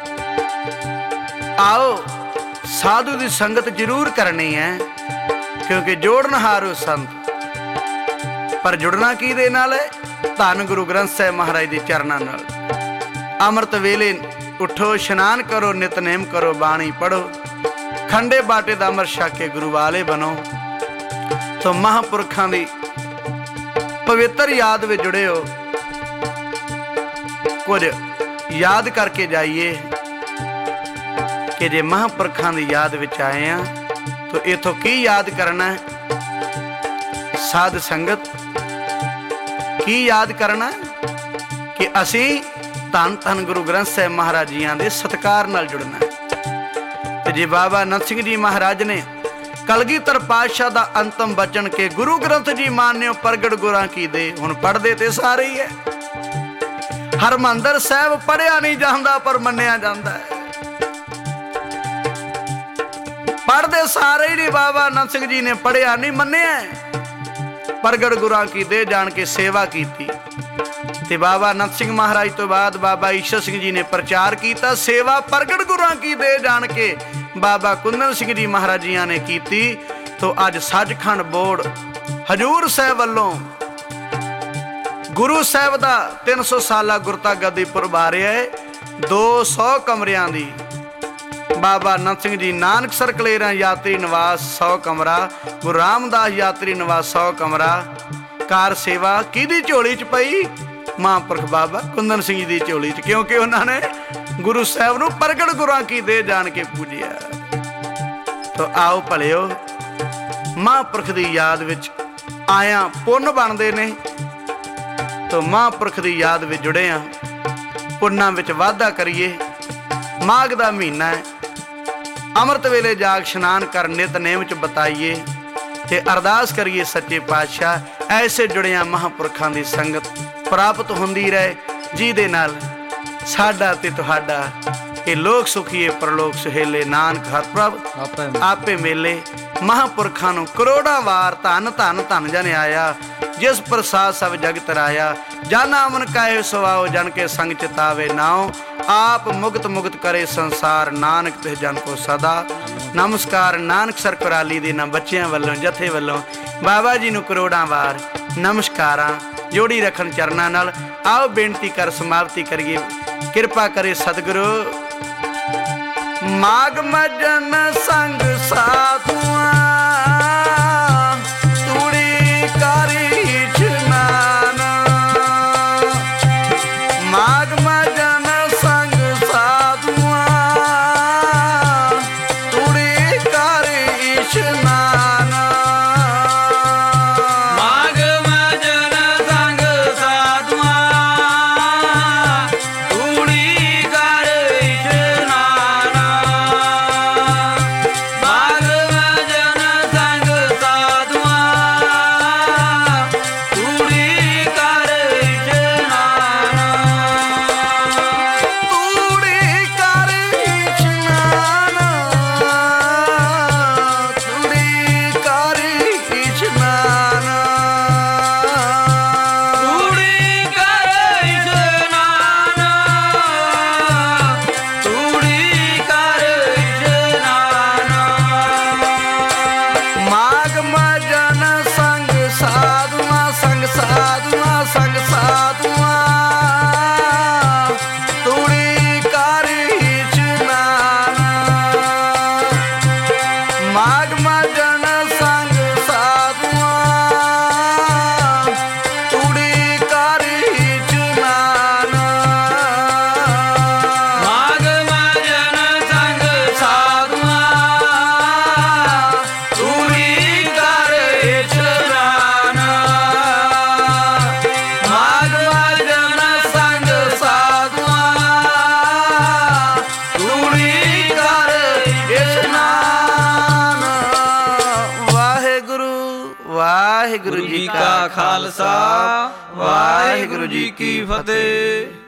ਆਓ ਸਾਧੂ ਦੀ ਸੰਗਤ ਜ਼ਰੂਰ ਕਰਨੀ ਹੈ, ਕਿਉਂਕਿ ਜੋੜਨਹਾਰ ਸੰਤ। ਪਰ ਜੁੜਨਾ ਕੀ ਦੇ ਨਾਲ ਹੈ? ਧੰਨ ਗੁਰੂ ਗ੍ਰੰਥ ਸਾਹਿਬ ਮਹਾਰਾਜ ਦੇ ਚਰਨਾਂ ਨਾਲ। ਅੰਮ੍ਰਿਤ ਵੇਲੇ ਉਠੋ, ਇਸ਼ਨਾਨ ਕਰੋ, ਨਿਤਨੇਮ ਕਰੋ, ਬਾਣੀ ਪੜੋ, ਖੰਡੇ ਬਾਟੇ ਦਾ ਅੰਮ੍ਰਿਤ ਛਕ ਕੇ ਗੁਰੂ ਵਾਲੇ ਬਣੋ। ਤੋਂ ਮਹਾਂਪੁਰਖਾਂ ਦੀ ਪਵਿੱਤਰ ਯਾਦ ਵਿੱਚ ਜੁੜੇ ਹੋ। ਕੁਝ ਯਾਦ ਕਰਕੇ ਜਾਈਏ ਕਿ ਜੇ ਮਹਾਂਪੁਰਖਾਂ ਦੀ ਯਾਦ ਵਿੱਚ ਆਏ ਆ ਤਾਂ ਇਥੋਂ ਕੀ ਯਾਦ ਕਰਨਾ ਹੈ? ਸਾਧ ਸੰਗਤ ਕੀ ਯਾਦ ਕਰਨਾ ਕਿ ਅਸੀਂ ਧੰਨ ਧੰਨ ਗੁਰੂ ਗ੍ਰੰਥ ਸਾਹਿਬ ਮਹਾਰਾਜ ਜੀਆਂ ਦੇ ਸਤਿਕਾਰ ਨਾਲ ਜੁੜਨਾ। ਤੇ ਜੇ ਬਾਬਾ ਨੰਦ ਸਿੰਘ ਜੀ ਮਹਾਰਾਜ ਨੇ ਕਲਗੀਧਰ ਪਾਤਸ਼ਾਹ ਦਾ ਅੰਤਮ ਬਚਨ ਕੇ ਗੁਰੂ ਗ੍ਰੰਥ ਜੀ ਮਾਨਿਓ ਪ੍ਰਗਟ ਗੁਰਾਂ ਕੀ ਦੇ, ਹੁਣ ਪੜ੍ਹਦੇ ਤੇ ਸਾਰੇ ਹੀ ਹੈ। ਹਰਿਮੰਦਰ ਸਾਹਿਬ ਪੜ੍ਹਿਆ ਨਹੀਂ ਜਾਂਦਾ ਪਰ ਮੰਨਿਆ ਜਾਂਦਾ ਹੈ। ਪੜ੍ਹਦੇ ਸਾਰੇ ਹੀ ਨਹੀਂ, ਬਾਬਾ ਨੰਦ ਸਿੰਘ ਜੀ ਨੇ ਪੜ੍ਹਿਆ ਨਹੀਂ, ਮੰਨਿਆ। ਪ੍ਰਗਟ ਗੁਰਾਂ ਕੀ ਦੇ ਜਾਣ ਕੇ ਸੇਵਾ ਕੀਤੀ। ਤੇ ਬਾਬਾ ਨੰਦ ਸਿੰਘ ਮਹਾਰਾਜ ਤੋਂ ਬਾਅਦ ਬਾਬਾ ਈਸ਼ਰ ਸਿੰਘ ਜੀ ਨੇ ਪ੍ਰਚਾਰ ਕੀਤਾ। ਸੇਵਾ ਪ੍ਰਗਟ ਗੁਰਾਂ ਕੀ ਦੇ ਜਾਣ ਕੇ ਬਾਬਾ ਕੁੰਦਨ ਸਿੰਘ ਜੀ ਮਹਾਰਾਜ ਜੀਆਂ ਨੇ ਕੀਤੀ। ਤੋਂ ਅੱਜ ਸੱਚਖੰਡ ਬੋਰਡ ਹਜੂਰ ਸਾਹਿਬ ਵੱਲੋਂ ਗੁਰੂ ਸਾਹਿਬ ਦਾ 300 ਸਾਲਾ ਗੁਰਤਾ ਗੱਦੀ ਪੁਰਬ ਆ ਰਿਹਾ ਹੈ। 200 ਕਮਰਿਆਂ ਦੀ ਬਾਬਾ ਨੰਦ ਸਿੰਘ ਜੀ ਨਾਨਕਸਰ ਕਲੇਰਾਂ ਯਾਤਰੀ ਨਿਵਾਸ 100 ਕਮਰਾ, ਗੁਰੂ ਰਾਮਦਾਸ ਯਾਤਰੀ ਨਿਵਾਸ 100 ਕਮਰਾ। ਕਾਰ ਸੇਵਾ ਕਿਹਦੀ ਝੋਲੀ 'ਚ ਪਈ? ਮਹਾਂਪੁਰਖ ਬਾਬਾ ਕੁੰਦਨ ਸਿੰਘ ਜੀ ਦੀ ਝੋਲੀ 'ਚ, ਕਿਉਂਕਿ ਉਹਨਾਂ ਨੇ ਗੁਰੂ ਸਾਹਿਬ ਨੂੰ ਪ੍ਰਗਟ ਗੁਰਾਂ ਕੀ ਦੇ ਜਾਣ ਕੇ ਪੂਜਿਆ। ਤਾਂ ਆਓ ਭਲਿਓ, ਮਹਾਂਪੁਰਖ ਦੀ ਯਾਦ ਵਿੱਚ ਆਇਆ ਪੁੰਨ ਬਣਦੇ ਨੇ। ਤਾਂ ਮਹਾਂਪੁਰਖ ਦੀ ਯਾਦ ਵਿੱਚ ਜੁੜੇ ਆ, ਪੁੰਨਾਂ ਵਿੱਚ ਵਾਧਾ ਕਰੀਏ। ਮਾਘ ਦਾ ਮਹੀਨਾ ਹੈ, ਅੰਮ੍ਰਿਤ ਵੇਲੇ ਜਾਗ ਇਸ਼ਨਾਨ ਕਰ ਨਿਤਨੇਮ 'ਚ ਬਤਾਈਏ ਤੇ ਅਰਦਾਸ ਕਰੀਏ ਸੱਚੇ ਪਾਤਸ਼ਾਹ ਐਸੇ ਜੁੜਿਆ ਮਹਾਂਪੁਰਖਾਂ ਦੀ ਸੰਗਤ ਪ੍ਰਾਪਤ ਹੁੰਦੀ ਰਹੇ, ਜਿਹਦੇ ਨਾਲ ਸਾਡਾ ਤੇ ਤੁਹਾਡਾ ਇਹ ਲੋਕ ਸੁਖੀਏ ਪਰਲੋਕ ਸੁਹੇਲੇ। ਨਾਨਕ ਹਰ ਪ੍ਰਭ ਆਪੇ ਮੇਲੇ। ਮਹਾਂਪੁਰਖਾਂ ਨੂੰ ਕਰੋੜਾਂ ਵਾਰ ਧੰਨ ਧੰਨ ਧੰਨ ਜਨ ਆਇਆ, ਜਿਸ ਪ੍ਰਸਾਦ ਸਭ ਜਗਤ ਰਾਇਆ। ਜਨ ਆਮਨ ਕਾਏ ਸੁਆਓ, ਜਨ ਕੇ ਸੰਗ ਚਿਤਾਵੇ ਨਾਉ। ਆਪ ਮੁਕਤ ਮੁਕਤ ਕਰੇ ਸੰਸਾਰ, ਨਾਨਕ ਤੇ ਜਨ ਕੋ ਸਦਾ ਨਮਸਕਾਰ। ਨਾਨਕਸਰ ਕੁਰਾਲੀ ਦੇ ਨਾ ਬੱਚਿਆਂ ਵੱਲੋਂ ਜਥੇ ਵੱਲੋਂ ਬਾਬਾ ਜੀ ਨੂੰ ਕਰੋੜਾਂ ਵਾਰ ਨਮਸਕਾਰਾਂ ਜੋੜੀ ਰੱਖਣ ਚਰਨਾਂ ਨਾਲ। ਆਓ ਬੇਨਤੀ ਕਰ ਸਮਾਪਤੀ ਕਰੀਏ। ਕਿਰਪਾ ਕਰੇ ਸਤਿਗੁਰੂ। ਮਾਘ ਮਜਨ ਸੰਗ ਸਾਧੂਆਂ, ਤੂੜੀ ਕਰੀ ਇਸ਼ਨਾਨ। ਮਾਘ ਮਜਨ ਸੰਗ ਸਾਧੂਆਂ, ਤੂੜੀ ਕਰੀ ਇਸ਼ਨਾਨ। ਮਾਘ ਮਜਨ ਸੰਗ ਸਾਧੂਆਂ, ਤੂੜੀ ਕਰ ਇਸ਼ਨਾਨ। ਮਾਘ ਜਨ ਸੰਗ ਸਾਧੂਆਂ ਸੰਗ ਸਾਧੂਆਂ ਸੰਗ ਸਾਧੂਆਂ ਤੂੜੀ ਕਰ ਇਸ਼ਨਾਨ ਮਾਗਮ ਜਨ ਸੰਗ ਸਾਧੂਆਂ ਤੂੜੀ ਕਰ ਇਸ਼ਨਾਨ ਮਾਗਮ ਜਨ ਸੰਗ ਸਾਧੂਆਂ ਤੂੜੀ ਕਰ ਇਸ਼ਨਾਨ ਮਾਗਮ ਜਨ ਸੰਗ ਸਾਧੂਆਂ ਤੂੜੀ ਕਰ ਇਸ਼ਨਾਨ। ਵਾਹਿਗੁਰੂ ਵਾਹਿਗੁਰੂ ਗੁਰੂ ਜੀ ਕਾ ਖਾਲਸਾ ਵਾਹਿਗੁਰੂ ਜੀ ਕੀ ਫਤਿਹ।